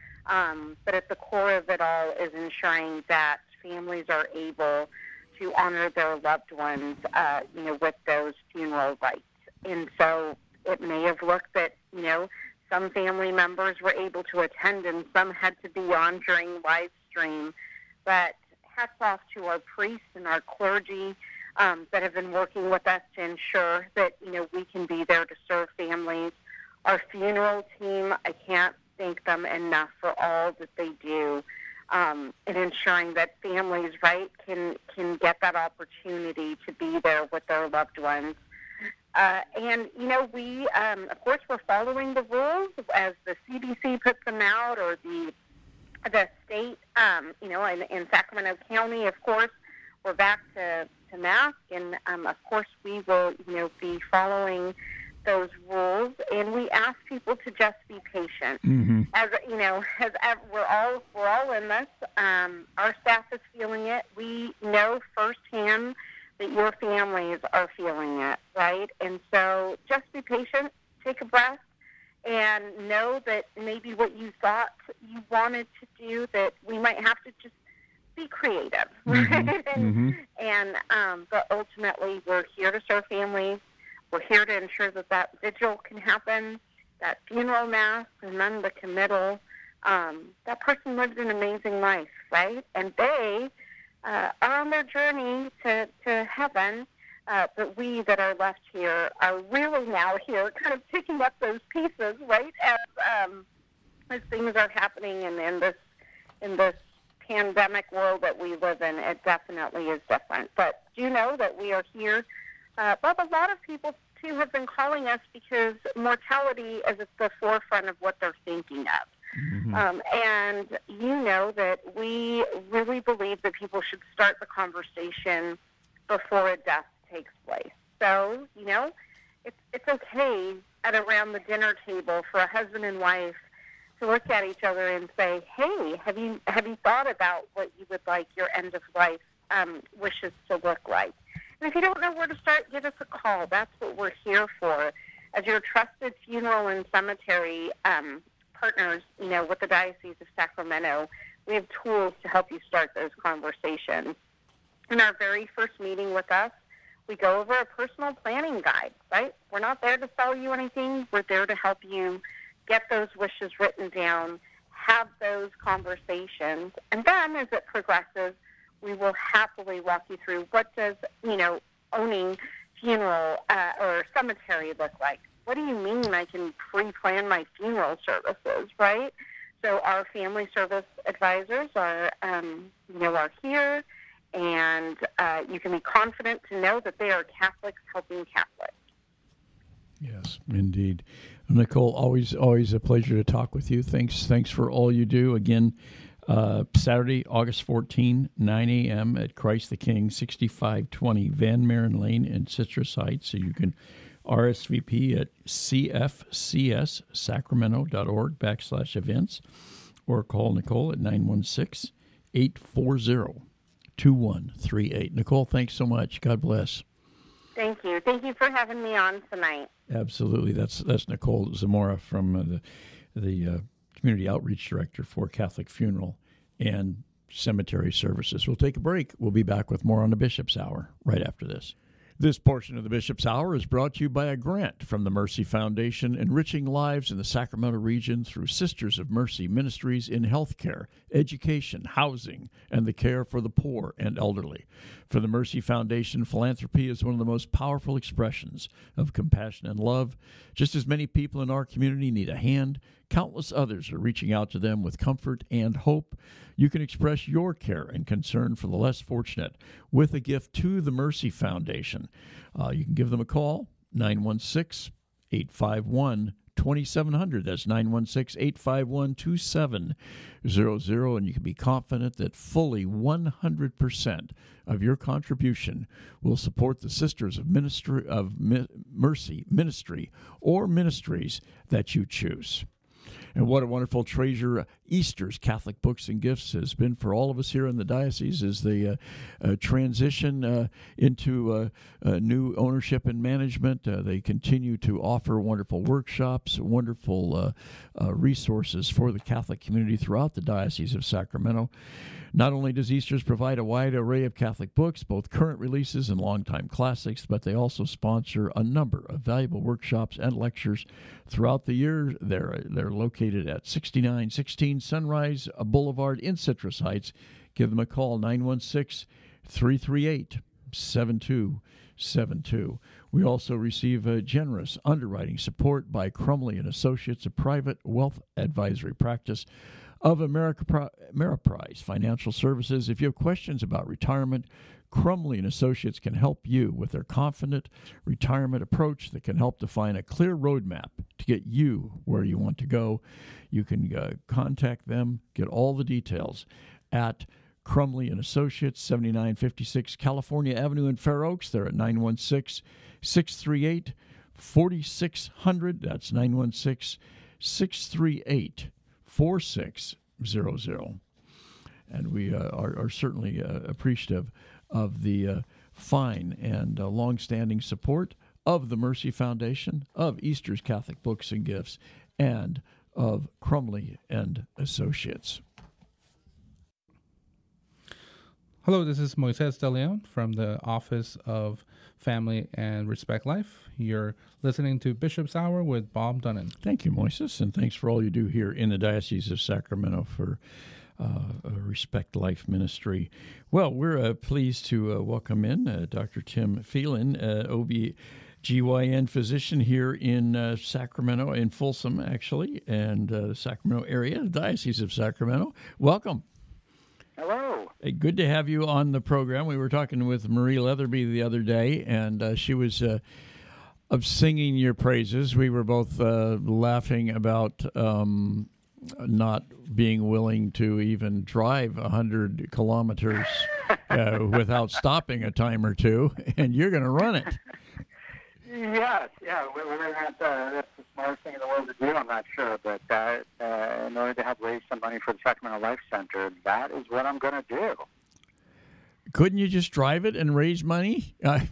Um, but at the core of it all is ensuring that families are able to honor their loved ones, uh, you know, with those funeral rites. And so it may have looked that, you know, some family members were able to attend and some had to be on during live stream. But hats off to our priests and our clergy um, that have been working with us to ensure that, you know, we can be there to serve families. Our funeral team, I can't thank them enough for all that they do. Um, and ensuring that families, right, can can get that opportunity to be there with their loved ones. Uh, and, you know, we, um, of course, we're following the rules as the C D C puts them out, or the the state, um, you know, in, in Sacramento County, of course, we're back to, to mask. And, um, of course, we will, you know, be following those rules, and we ask people to just be patient. Mm-hmm. As you know, as we're all we're all in this. Um, our staff is feeling it. We know firsthand that your families are feeling it, right? And so, just be patient. Take a breath, and know that maybe what you thought you wanted to do, that we might have to just be creative, right? Mm-hmm. and mm-hmm. and um, but ultimately, we're here to serve families. We're here to ensure that that vigil can happen, that funeral mass, and then the committal. Um, that person lived an amazing life, right? And they uh, are on their journey to, to heaven, uh, but we that are left here are really now here kind of picking up those pieces, right, as um, as things are happening in, in this in this pandemic world that we live in. It definitely is different. But do know that we are here. Uh, but a lot of people, too, have been calling us because mortality is at the forefront of what they're thinking of. Mm-hmm. Um, and you know that we really believe that people should start the conversation before a death takes place. So, you know, it's, it's okay at around the dinner table for a husband and wife to look at each other and say, hey, have you have you thought about what you would like your end of life um, wishes to look like? And if you don't know where to start, give us a call. That's what we're here for. As your trusted funeral and cemetery um, partners, you know, with the Diocese of Sacramento, we have tools to help you start those conversations. In our very first meeting with us, we go over a personal planning guide, right? We're not there to sell you anything. We're there to help you get those wishes written down, have those conversations, and then as it progresses, we will happily walk you through what does, you know, owning funeral uh, or cemetery look like. What do you mean I can pre-plan my funeral services, right? So our family service advisors are, um, you know, are here, and uh, you can be confident to know that they are Catholics helping Catholics. Yes, indeed. Nicole, always always a pleasure to talk with you. Thanks thanks for all you do. Again, uh, Saturday, August fourteenth, nine a.m. at Christ the King, sixty-five twenty Van Maren Lane in Citrus Heights. So you can R S V P at cfcssacramento.org backslash events or call Nicole at nine one six, eight four zero, two one three eight. Nicole, thanks so much. God bless. Thank you. Thank you for having me on tonight. Absolutely. That's that's Nicole Zamora from uh, the, the uh, Community Outreach Director for Catholic Funeral and Cemetery Services. We'll take a break. We'll be back with more on the Bishop's Hour right after this. This portion of the Bishop's Hour is brought to you by a grant from the Mercy Foundation, enriching lives in the Sacramento region through Sisters of Mercy ministries in healthcare, education, housing, and the care for the poor and elderly. For the Mercy Foundation, philanthropy is one of the most powerful expressions of compassion and love. Just as many people in our community need a hand, countless others are reaching out to them with comfort and hope. You can express your care and concern for the less fortunate with a gift to the Mercy Foundation. Uh, you can give them a call, nine one six, eight five one, two seven zero zero. That's nine one six, eight five one, two seven zero zero, and you can be confident that fully one hundred percent of your contribution will support the Sisters of Ministry of Mercy ministry or ministries that you choose. And what a wonderful treasure Easter's Catholic Books and Gifts has been for all of us here in the diocese as they uh, uh, transition uh, into uh, uh, new ownership and management. Uh, they continue to offer wonderful workshops, wonderful uh, uh, resources for the Catholic community throughout the Diocese of Sacramento. Not only does Easter's provide a wide array of Catholic books, both current releases and longtime classics, but they also sponsor a number of valuable workshops and lectures throughout the year. They're, they're located at sixty-nine sixteen Sunrise Boulevard in Citrus Heights. Give them a call, nine one six, three three eight, seven two seven two. We also receive a generous underwriting support by Crumley and Associates, a private wealth advisory practice of America, Ameriprise Financial Services. If you have questions about retirement, Crumley and Associates can help you with their confident retirement approach that can help define a clear roadmap to get you where you want to go. You can uh, contact them, get all the details at Crumley and Associates, seventy-nine fifty-six California Avenue in Fair Oaks. They're at nine one six, six three eight, four six zero zero. That's nine one six, six three eight, four six zero zero. And we uh, are, are certainly uh, appreciative of the uh, fine and uh, long-standing support of the Mercy Foundation, of Easter's Catholic Books and Gifts, and of Crumley and Associates. Hello, this is Moises De Leon from the Office of Family and Respect Life. You're listening to Bishop's Hour with Bob Dunnan. Thank you, Moises, and thanks for all you do here in the Diocese of Sacramento for uh, Respect Life Ministry. Well, we're uh, pleased to uh, welcome in uh, Doctor Tim Phelan, uh, O B G Y N physician here in uh, Sacramento, in Folsom, actually, and uh, the Sacramento area, the Diocese of Sacramento. Welcome. Hello. Hey, good to have you on the program. We were talking with Marie Leatherby the other day, and uh, she was uh, of singing your praises. We were both uh, laughing about um, not being willing to even drive one hundred kilometers uh, without stopping a time or two, and you're going to run it. Yes, yeah. Whether that's, uh, that's the smartest thing in the world to do, I'm not sure. But uh, uh, in order to help raise some money for the Sacramento Life Center, that is what I'm going to do. Couldn't you just drive it and raise money? um,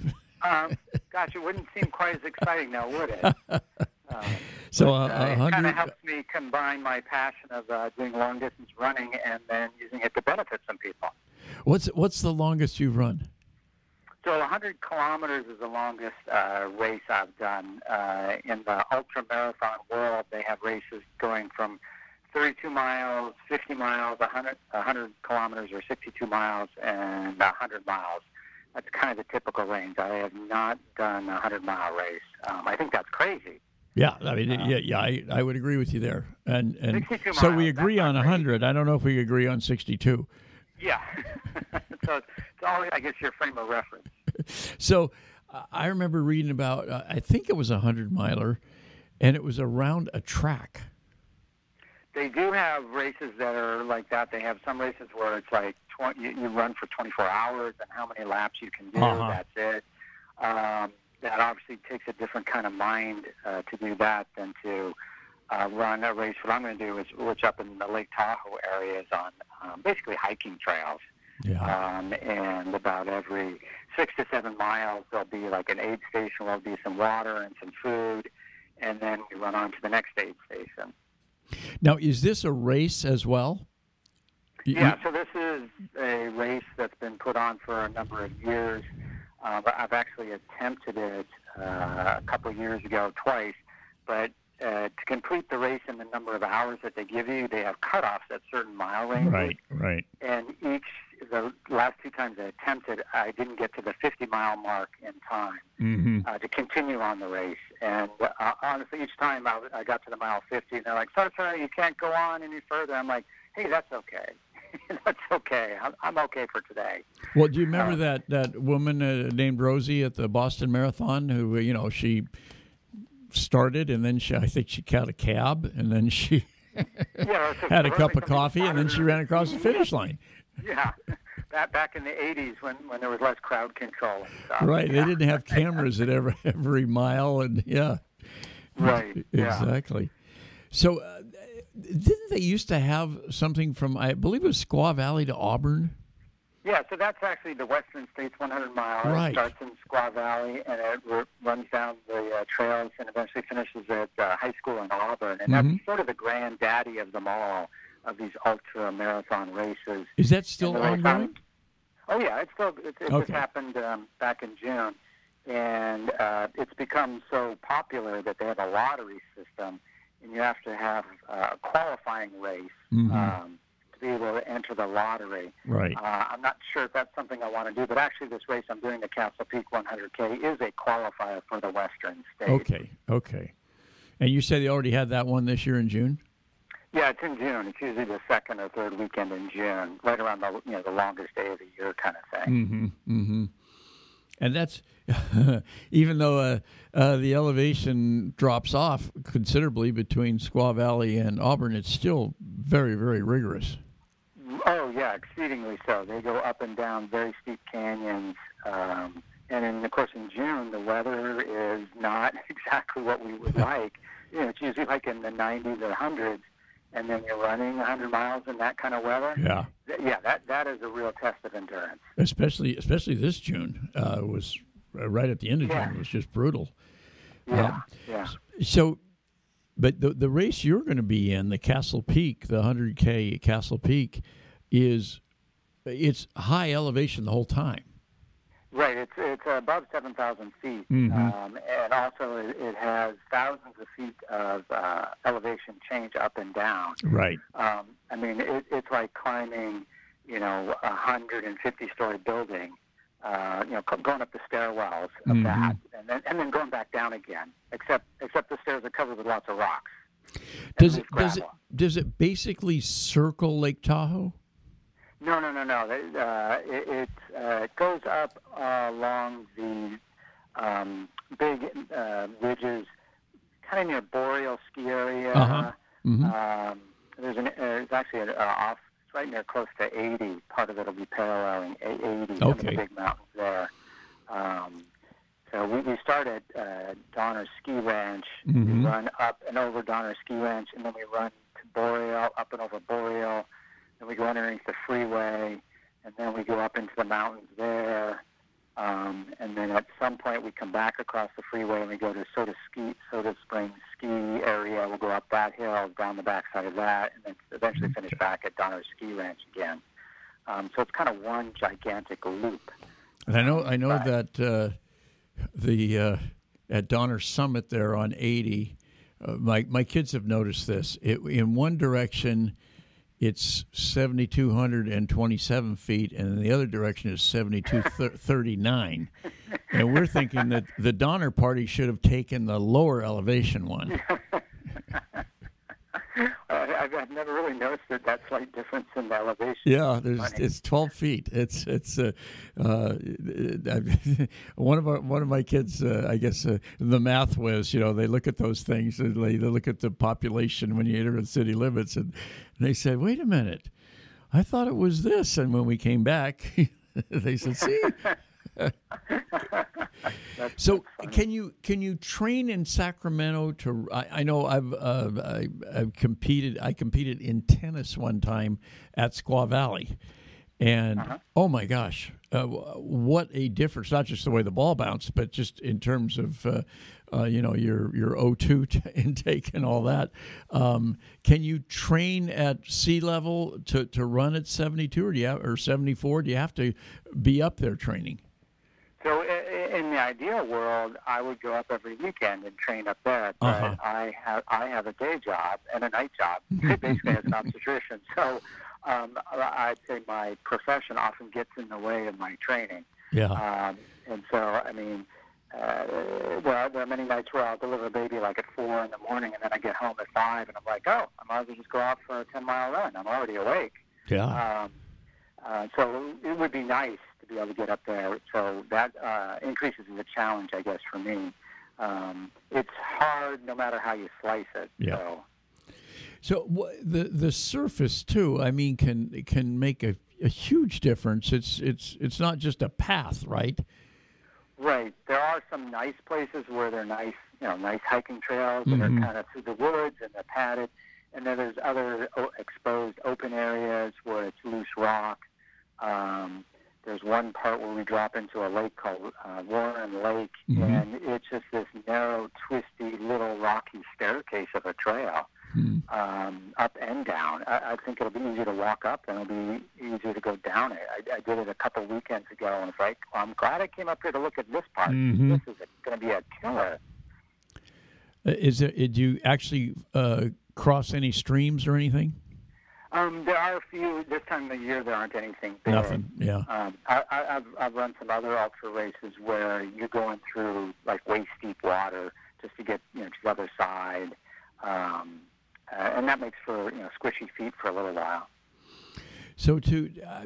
gosh, it wouldn't seem quite as exciting now, would it? Um, so but, uh, uh, it hundred... kind of helps me combine my passion of uh, doing long-distance running and then using it to benefit some people. What's what's the longest you've run? So one hundred kilometers is the longest uh, race I've done. Uh, in the ultra-marathon world, they have races going from thirty-two miles, fifty miles, one hundred, one hundred kilometers or sixty-two miles, and one hundred miles. That's kind of the typical range. I have not done a hundred-mile race. Um, I think that's crazy. Yeah, I mean, um, yeah, yeah, I, I would agree with you there. And and sixty-two so miles, we agree on one hundred. I don't know if we agree on sixty-two. Yeah. So it's, it's always, I guess, your frame of reference. So uh, I remember reading about, uh, I think it was a hundred-miler, and it was around a track. They do have races that are like that. They have some races where it's like twenty, you, you run for twenty-four hours, and how many laps you can do, Uh-huh. that's it. Um, that obviously takes a different kind of mind uh, to do that than to uh, run a race. What I'm going to do is, which up in the Lake Tahoe area is on um, basically hiking trails. Yeah. Um, and about every six to seven miles, there'll be like an aid station where there'll be some water and some food, and then we run on to the next aid station. Now, is this a race as well? You- Yeah, so this is a race that's been put on for a number of years. Uh, but I've actually attempted it uh, a couple of years ago twice, but uh, to complete the race in the number of hours that they give you, they have cutoffs at certain mile ranges. Right, right. And each, the last two times I attempted, I didn't get to the fifty-mile mark in time Mm-hmm. uh, to continue on the race. And uh, honestly, each time I, I got to the mile fifty, and they're like, sorry, sorry, you can't go on any further. I'm like, hey, that's okay. That's okay. I'm, I'm okay for today. Well, do you remember Uh, that, that woman uh, named Rosie at the Boston Marathon who, you know, she started and then she, I think she caught a cab and then she Yeah, so had a for cup Rosie, of coffee and then she ran across the finish line. Yeah, back back in the eighties when, when there was less crowd control and stuff. Right. They Yeah. didn't have cameras at every, every mile. And yeah. Right. Yeah. Exactly. So uh, didn't they used to have something from, I believe it was Squaw Valley to Auburn? Yeah, so that's actually the Western States one hundred mile. Right. It starts in Squaw Valley and it r- runs down the uh, trails and eventually finishes at uh, high school in Auburn. And Mhm. that's sort of the granddaddy of them all, of these ultra marathon races. Is that still And the race ongoing? on- Oh yeah, it's still it, it just Okay. happened um, back in June, and uh, it's become so popular that they have a lottery system, and you have to have uh, a qualifying race Mhm. um, to be able to enter the lottery. Right. Uh, I'm not sure if that's something I want to do, but actually this race I'm doing, the Castle Peak one hundred K, is a qualifier for the Western States. Okay. Okay. And you said they already had that one this year in June? Yeah, it's in June. It's usually the second or third weekend in June, right around the you know the longest day of the year kind of thing. Mm-hmm. Mm-hmm. And that's even though uh, uh, the elevation drops off considerably between Squaw Valley and Auburn, it's still very, very rigorous. Oh yeah, exceedingly so. They go up and down very steep canyons, um, and then of course in June the weather is not exactly what we would like. You know, it's usually like in the nineties or hundreds, and then you're running one hundred miles in that kind of weather. Yeah. Th- Yeah, that that is a real test of endurance. Especially, especially this June uh, was uh, right at the end of Yeah. June. It was just brutal. Yeah, Um, yeah. So, but the the race you're going to be in, the Castle Peak, the one hundred K Castle Peak, is it's high elevation the whole time. Right, it's it's above seven thousand feet, Mhm. um, and also it, it has thousands of feet of uh, elevation change up and down. Right. Um, I mean, it, it's like climbing, you know, a hundred and fifty-story building. Uh, you know, co- going up the stairwells of Mhm. that, and then and then going back down again. Except except the stairs are covered with lots of rocks. Does and it does it gravel. does it basically circle Lake Tahoe? No, no, no, no. They- Uh, it it, uh, it goes up uh, along the um, big uh, ridges, kind of near Boreal Ski Area. Uh-huh. Mhm. Um, there's an uh, there's actually a, uh, off. It's right near close to eighty. Part of it will be paralleling a- eighty. Some of Okay. the big mountains there. Um, So we, we start at uh, Donner Ski Ranch. Mm-hmm. We run up and over Donner Ski Ranch, and then we run to Boreal, up and over Boreal. Then we go underneath the freeway, and then we go up into the mountains there. Um, and then at some point we come back across the freeway and we go to Soda Ski, Soda Springs Ski area. We'll go up that hill, down the backside of that, and then eventually finish back at Donner Ski Ranch again. Um, so it's kind of one gigantic loop. And I know, I know that uh, the uh, at Donner Summit there on eighty, uh, my my kids have noticed this. It, in one direction, it's seven thousand two hundred twenty-seven feet, and in the other direction is seven thousand two hundred thirty-nine. And we're thinking that the Donner Party should have taken the lower elevation one. I've, I've never really noticed that, that slight difference in the elevation. Yeah, there's Funny. It's twelve feet. It's it's uh, uh, one of our, one of my kids. Uh, I guess uh, the math whiz. You know, they look at those things. And they, they look at the population when you enter the city limits, and, and they said, "Wait a minute, I thought it was this." And when we came back, they said, "See." That's, So that's can you can you train in Sacramento to? I, I know I've uh, I, I've competed. I competed in tennis one time at Squaw Valley, and uh-huh. oh my gosh, uh, what a difference! Not just the way the ball bounced, but just in terms of uh, uh, you know your your O two intake and all that. Um, can you train at sea level to, to run at seventy-two or do you have, or seventy-four? Do you have to be up there training? So in the ideal world, I would go up every weekend and train up there. But Uh-huh. I have I have a day job and a night job, basically as an obstetrician. So um, I'd say my profession often gets in the way of my training. Yeah. Um, and so, I mean, uh, there, are, there are many nights where I'll deliver a baby like at four in the morning, and then I get home at five, and I'm like, oh, I might as well just go out for a ten-mile run. I'm already awake. Yeah. Um, uh, so it would be nice to be able to get up there. So that uh, increases the challenge, I guess, for me. Um, it's hard no matter how you slice it. Yeah. So. So wh- the the surface too. I mean, can can make a, a huge difference. It's it's it's not just a path, right? Right. There are some nice places where they're nice, you know, nice hiking trails that Mhm. are kind of through the woods and they're padded. And then there's other o- exposed open areas where it's loose rock. Um, there's one part where we drop into a lake called uh, Warren Lake, Mhm. and it's just this narrow, twisty, little rocky staircase of a trail, Hmm. um, up and down. I, I think it'll be easier to walk up than it'll be easier to go down it. I, I did it a couple weekends ago, and it's like, well, I'm glad I came up here to look at this part. Mhm. This is going to be a killer. Uh, Is it? Did you actually uh, cross any streams or anything? Um, there are a few. This time of the year, there aren't anything big. Nothing. Yeah. Um, I, I, I've, I've run some other ultra races where you're going through like waist deep water just to get you know to the other side, um, uh, and that makes for you know squishy feet for a little while. So to uh,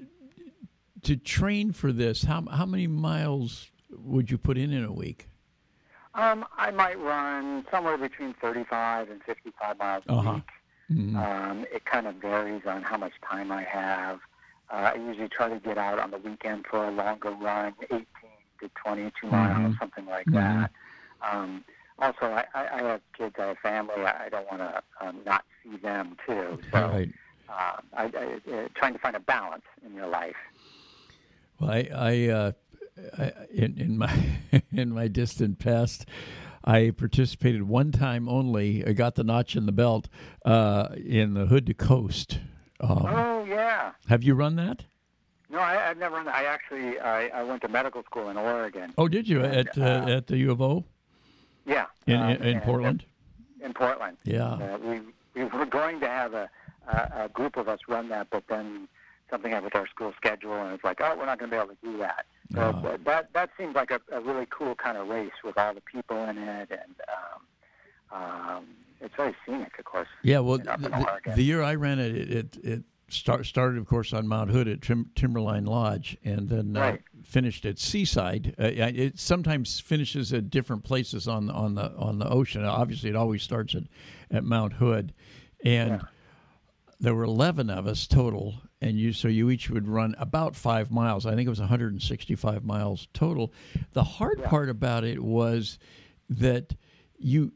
to train for this, how how many miles would you put in in a week? Um, I might run somewhere between thirty-five and fifty-five miles a Uh-huh. week. Mhm. Um, it kind of varies on how much time I have. Uh, I usually try to get out on the weekend for a longer run, eighteen to twenty-two miles, Mhm. something like Mhm. that. Um, also, I, I I have kids, I have family. I I don't want to um, not see them too. So, Right. uh, I, I, uh, trying to find a balance in your life. Well, I, I, uh, I in, in my in my distant past, I participated one time only. I got the notch in the belt uh, in the Hood to Coast. Um, Oh yeah. have you run that? No, I, I've never run. I actually I, I went to medical school in Oregon. Oh, did you And, at uh, uh, at the U of O Yeah. in um, in, in and- Portland? In Portland. Yeah. Uh, we we were going to have a, a a group of us run that, but then something happened with our school schedule, and it's like, oh, we're not going to be able to do that. So Ah. th- that that seems like a, a really cool kind of race with all the people in it, and um, um, it's very scenic, of course. Yeah, well, up in the, Oregon. the year I ran it, it it, it start, started, of course, on Mount Hood at Tim, Timberline Lodge, and then uh, Right. finished at Seaside. Uh, yeah, it sometimes finishes at different places on on the on the ocean. Obviously, it always starts at, at Mount Hood, and Yeah. there were eleven of us total, and you so you each would run about five miles. I think it was one hundred sixty-five miles total. The hard Yeah. part about it was that you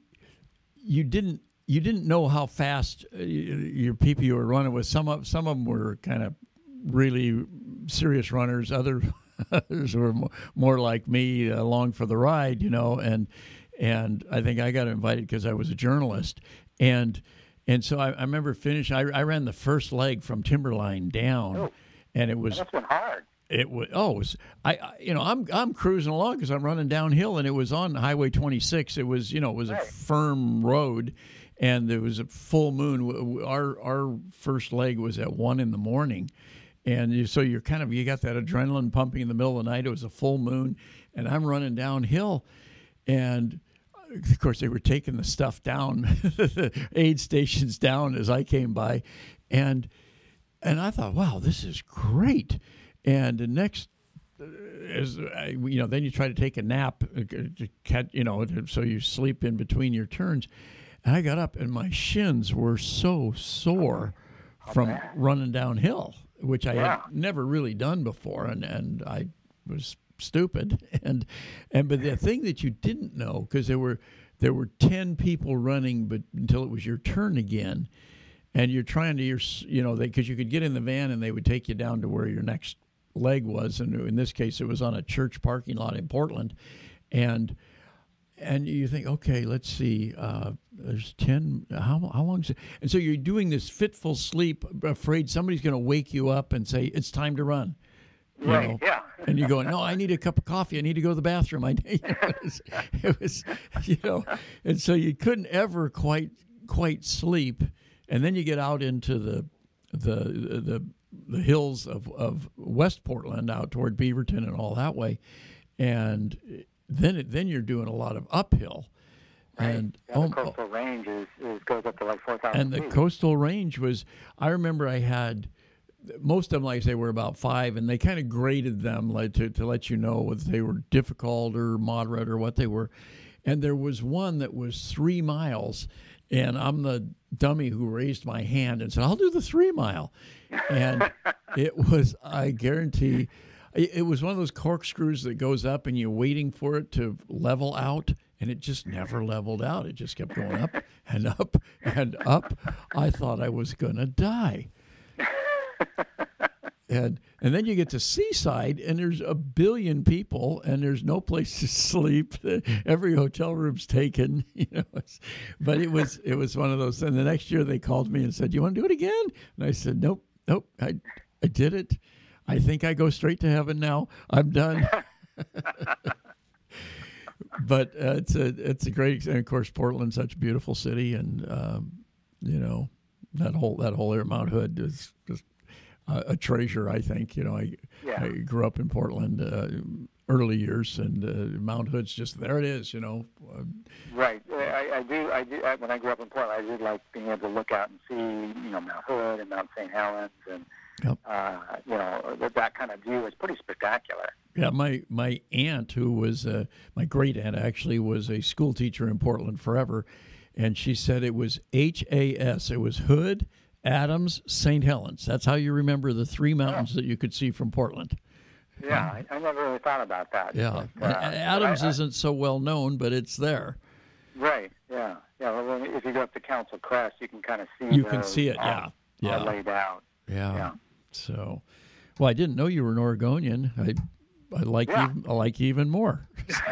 you didn't you didn't know how fast uh, your people you were running with. Some of some of them were kind of really serious runners. Other others were more, more like me, along for the ride, you know. And and I think I got invited because I was a journalist. And and so I, I remember finishing. I, I ran the first leg from Timberline down, Oh. and it was That's been hard. it was oh it was, I, I you know I'm I'm cruising along because I'm running downhill, and it was on Highway twenty-six. It was you know it was Right. a firm road, and there was a full moon. Our our first leg was at one in the morning, and you, so you're kind of you got that adrenaline pumping in the middle of the night. It was a full moon, and I'm running downhill, and of course, they were taking the stuff down, the aid stations down as I came by, and and I thought, wow, this is great. And the next, uh, as I, you know, then you try to take a nap, uh, to catch, you know, to, so you sleep in between your turns. And I got up, and my shins were so sore from running downhill, which I Yeah. had never really done before, and and I was stupid. And and but the thing that you didn't know, because there were there were ten people running, but until it was your turn again, and you're trying to your you know they because you could get in the van and they would take you down to where your next leg was, and in this case it was on a church parking lot in Portland, and and you think, okay, let's see, uh, there's ten, how how long is it? And so you're doing this fitful sleep, afraid somebody's going to wake you up and say it's time to run. You Right, know? yeah. And you're going, no, I need a cup of coffee. I need to go to the bathroom. I, you know, it, was, it was, you know, and so you couldn't ever quite quite sleep. And then you get out into the the the, the hills of, of West Portland, out toward Beaverton and all that way, and then it, then you're doing a lot of uphill. And Yeah, oh, the coastal range is, is goes up to like four thousand and the feet. coastal range was, I remember I had, most of them, like I say, were about five, and they kind of graded them like to, to let you know whether they were difficult or moderate or what they were. And there was one that was three miles, and I'm the dummy who raised my hand and said, I'll do the three mile. And it was, I guarantee, it it was one of those corkscrews that goes up and you're waiting for it to level out, and it just never leveled out. It just kept going up and up and up. I thought I was going to die. And and then you get to Seaside, and there's a billion people, and there's no place to sleep. Every hotel room's taken, you know. It's, but it was it was one of those. And the next year they called me and said, "You want to do it again?" And I said, "Nope, nope. I I did it. I think I go straight to heaven now. I'm done." But uh, it's a it's a great, and of course Portland's such a beautiful city, and um, you know that whole that whole area, Mount Hood is just a, a treasure. I think you know I Yeah. I grew up in Portland uh, early years, and uh, Mount Hood's just there. It is, you know. Uh, Right. I, I do. I do. I, when I grew up in Portland, I did like being able to look out and see, you know, Mount Hood and Mount Saint Helens, and Yep. uh, you know, that, that kind of view is pretty spectacular. Yeah, my my aunt, who was uh, my great aunt, actually was a school teacher in Portland forever, and she said it was H A S. It was Hood, Adams, Saint Helens. That's how you remember the three mountains that you could see from Portland. Yeah, I, I never really thought about that. Yeah, But, uh, Adams I- I- isn't so well known, but it's there. Right. Yeah. Yeah. Well, when, if you go up to Council Crest, you can kind of see. You can those see it, all- yeah. Yeah. all laid out. Yeah. Yeah. So, well, I didn't know you were an Oregonian. I I like Yeah. you. I like you even more.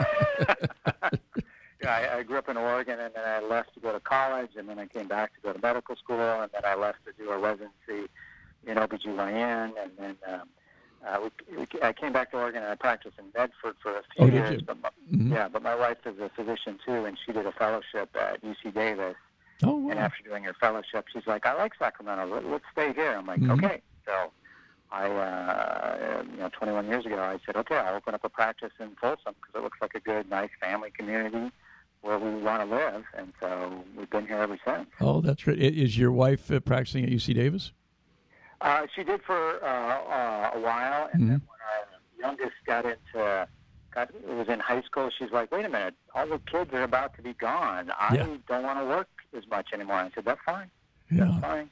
Yeah, I, I grew up in Oregon, and then I left to go to college, and then I came back to go to medical school, and then I left to do a residency in O B G Y N, and then um, uh, we, we, I came back to Oregon, and I practiced in Medford for a few Oh, did years. you? But my, Mhm. Yeah, but my wife is a physician, too, and she did a fellowship at U C Davis. Oh, wow. And after doing her fellowship, she's like, I like Sacramento. Let, let's stay here. I'm like, Mhm. okay. So I, uh, you know, twenty-one years ago, I said, okay, I'll open up a practice in Folsom because it looks like a good, nice family community where we want to live. And so we've been here ever since. Oh, that's great. I- Is your wife uh, practicing at U C Davis? Uh, she did for uh, uh, a while. And Mhm. then when our youngest got into, got, was in high school, she's like, wait a minute, all the kids are about to be gone. I Yeah. don't want to work as much anymore. I said, that's fine. Yeah. That's fine.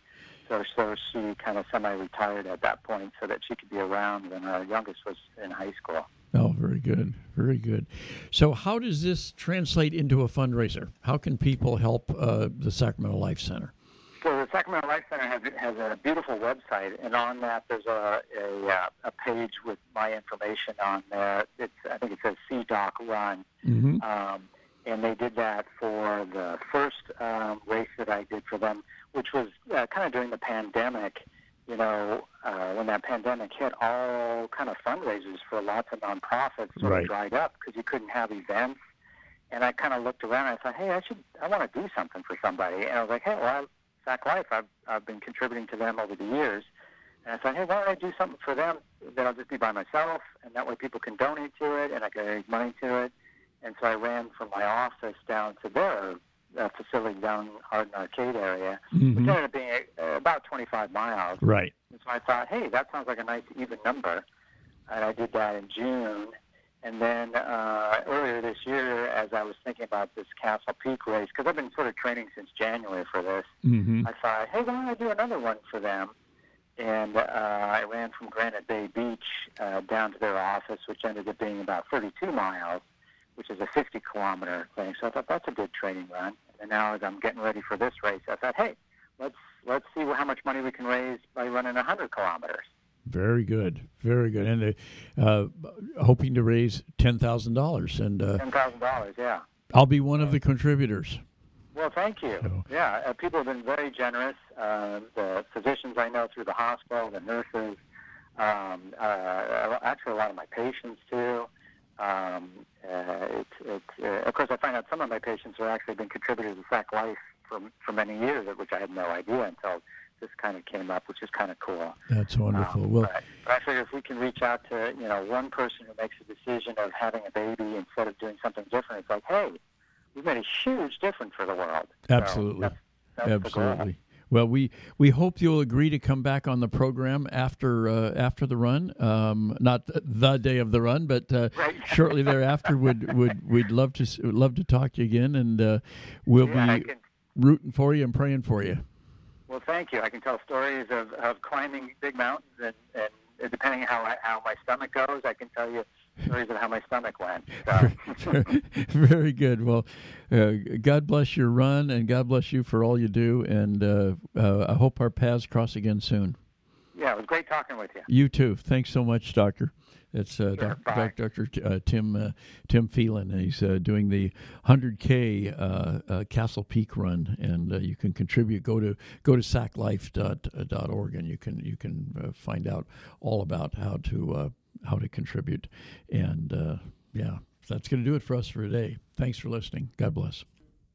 So, so she kind of semi-retired at that point so that she could be around when our youngest was in high school. Oh, very good. Very good. So how does this translate into a fundraiser? How can people help uh, the Sacramento Life Center? So the Sacramento Life Center has, has a beautiful website, and on that there's a, a, a page with my information on there. It's, I think it says C D O C Run. Mm-hmm. Um, and they did that for the first um, race that I did for them, which was uh, kind of during the pandemic. You know, uh, when that pandemic hit, all kind of fundraisers for lots of nonprofits sort Right. of dried up because you couldn't have events. And I kind of looked around and I thought, hey, I should, I want to do something for somebody. And I was like, hey, well, I, Sac Life, I've, I've been contributing to them over the years. And I thought, hey, why don't I do something for them that I'll just be by myself, and that way people can donate to it, and I can raise money to it. And so I ran from my office down to their uh, facility down in Arden Arcade area, Mm-hmm. which ended up being uh, about twenty-five miles. Right. And so I thought, hey, that sounds like a nice even number. And I did that in June. And then uh, earlier this year, as I was thinking about this Castle Peak race, because I've been sort of training since January for this, Mm-hmm. I thought, hey, why don't I do another one for them? And uh, I ran from Granite Bay Beach uh, down to their office, which ended up being about thirty-two miles, which is a fifty-kilometer thing. So I thought, that's a good training run. And now as I'm getting ready for this race, I thought, hey, let's let's see how much money we can raise by running one hundred kilometers. Very good. Very good. And uh, hoping to raise ten thousand dollars. And uh, ten thousand dollars, yeah. I'll be one of the contributors. Well, thank you. So- Yeah, uh, people have been very generous. Uh, the physicians I know through the hospital, the nurses, um, uh, actually a lot of my patients too. Um, uh, it's, it's, uh, of course, I find out some of my patients are actually been contributors to Sac Life for for many years, which I had no idea until this kind of came up, which is kind of cool. That's wonderful. Um, well, but, but I figure if we can reach out to you know one person who makes a decision of having a baby instead of doing something different, it's like, hey, we've made a huge difference for the world. So absolutely. that's, that's the goal. Absolutely. Well, we, we hope you'll agree to come back on the program after uh, after the run. Um, not the day of the run, but uh, Right. shortly thereafter. Would would we'd love to s- love to talk to you again, and uh, we'll Yeah, I be can- rooting for you and praying for you. Well, thank you. I can tell stories of, of climbing big mountains, and, and depending on how I, how my stomach goes, I can tell you stories of how my stomach went. So. Very good. Well, uh, God bless your run, and God bless you for all you do. And uh, uh, I hope our paths cross again soon. Yeah, it was great talking with you. You too. Thanks so much, Doctor. It's uh, Sure, doc, bye. doc, Doctor T- uh, Tim uh, Tim Phelan. And he's uh, doing the one hundred K uh, uh, Castle Peak run, and uh, you can contribute. Go to go to sac life dot org, and you can you can uh, find out all about how to uh, how to contribute. And uh, yeah, that's going to do it for us for today. Thanks for listening. God bless.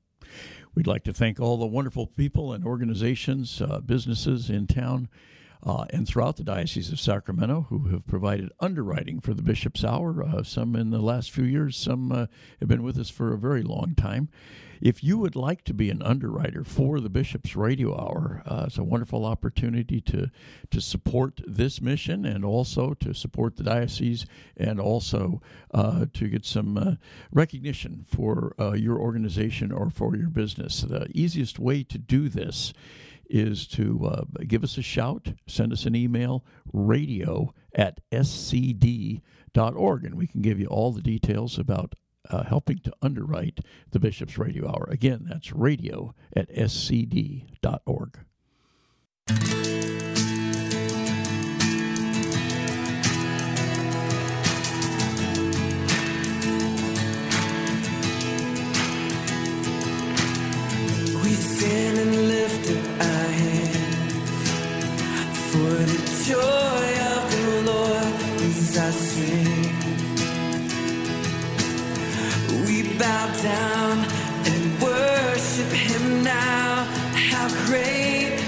We'd like to thank all the wonderful people and organizations, uh, businesses in town uh, and throughout the Diocese of Sacramento who have provided underwriting for the Bishop's Hour, uh, some in the last few years, some uh, have been with us for a very long time. If you would like to be an underwriter for the Bishop's Radio Hour, uh, it's a wonderful opportunity to to support this mission and also to support the diocese and also uh, to get some uh, recognition for uh, your organization or for your business. The easiest way to do this is to uh, give us a shout, send us an email, radio at s c d dot org, and we can give you all the details about Uh, helping to underwrite the Bishop's Radio Hour. Again, that's radio at s c d dot org. We stand and lift up our hands for the joy of the Lord is our strength. We bow down and worship Him now. How great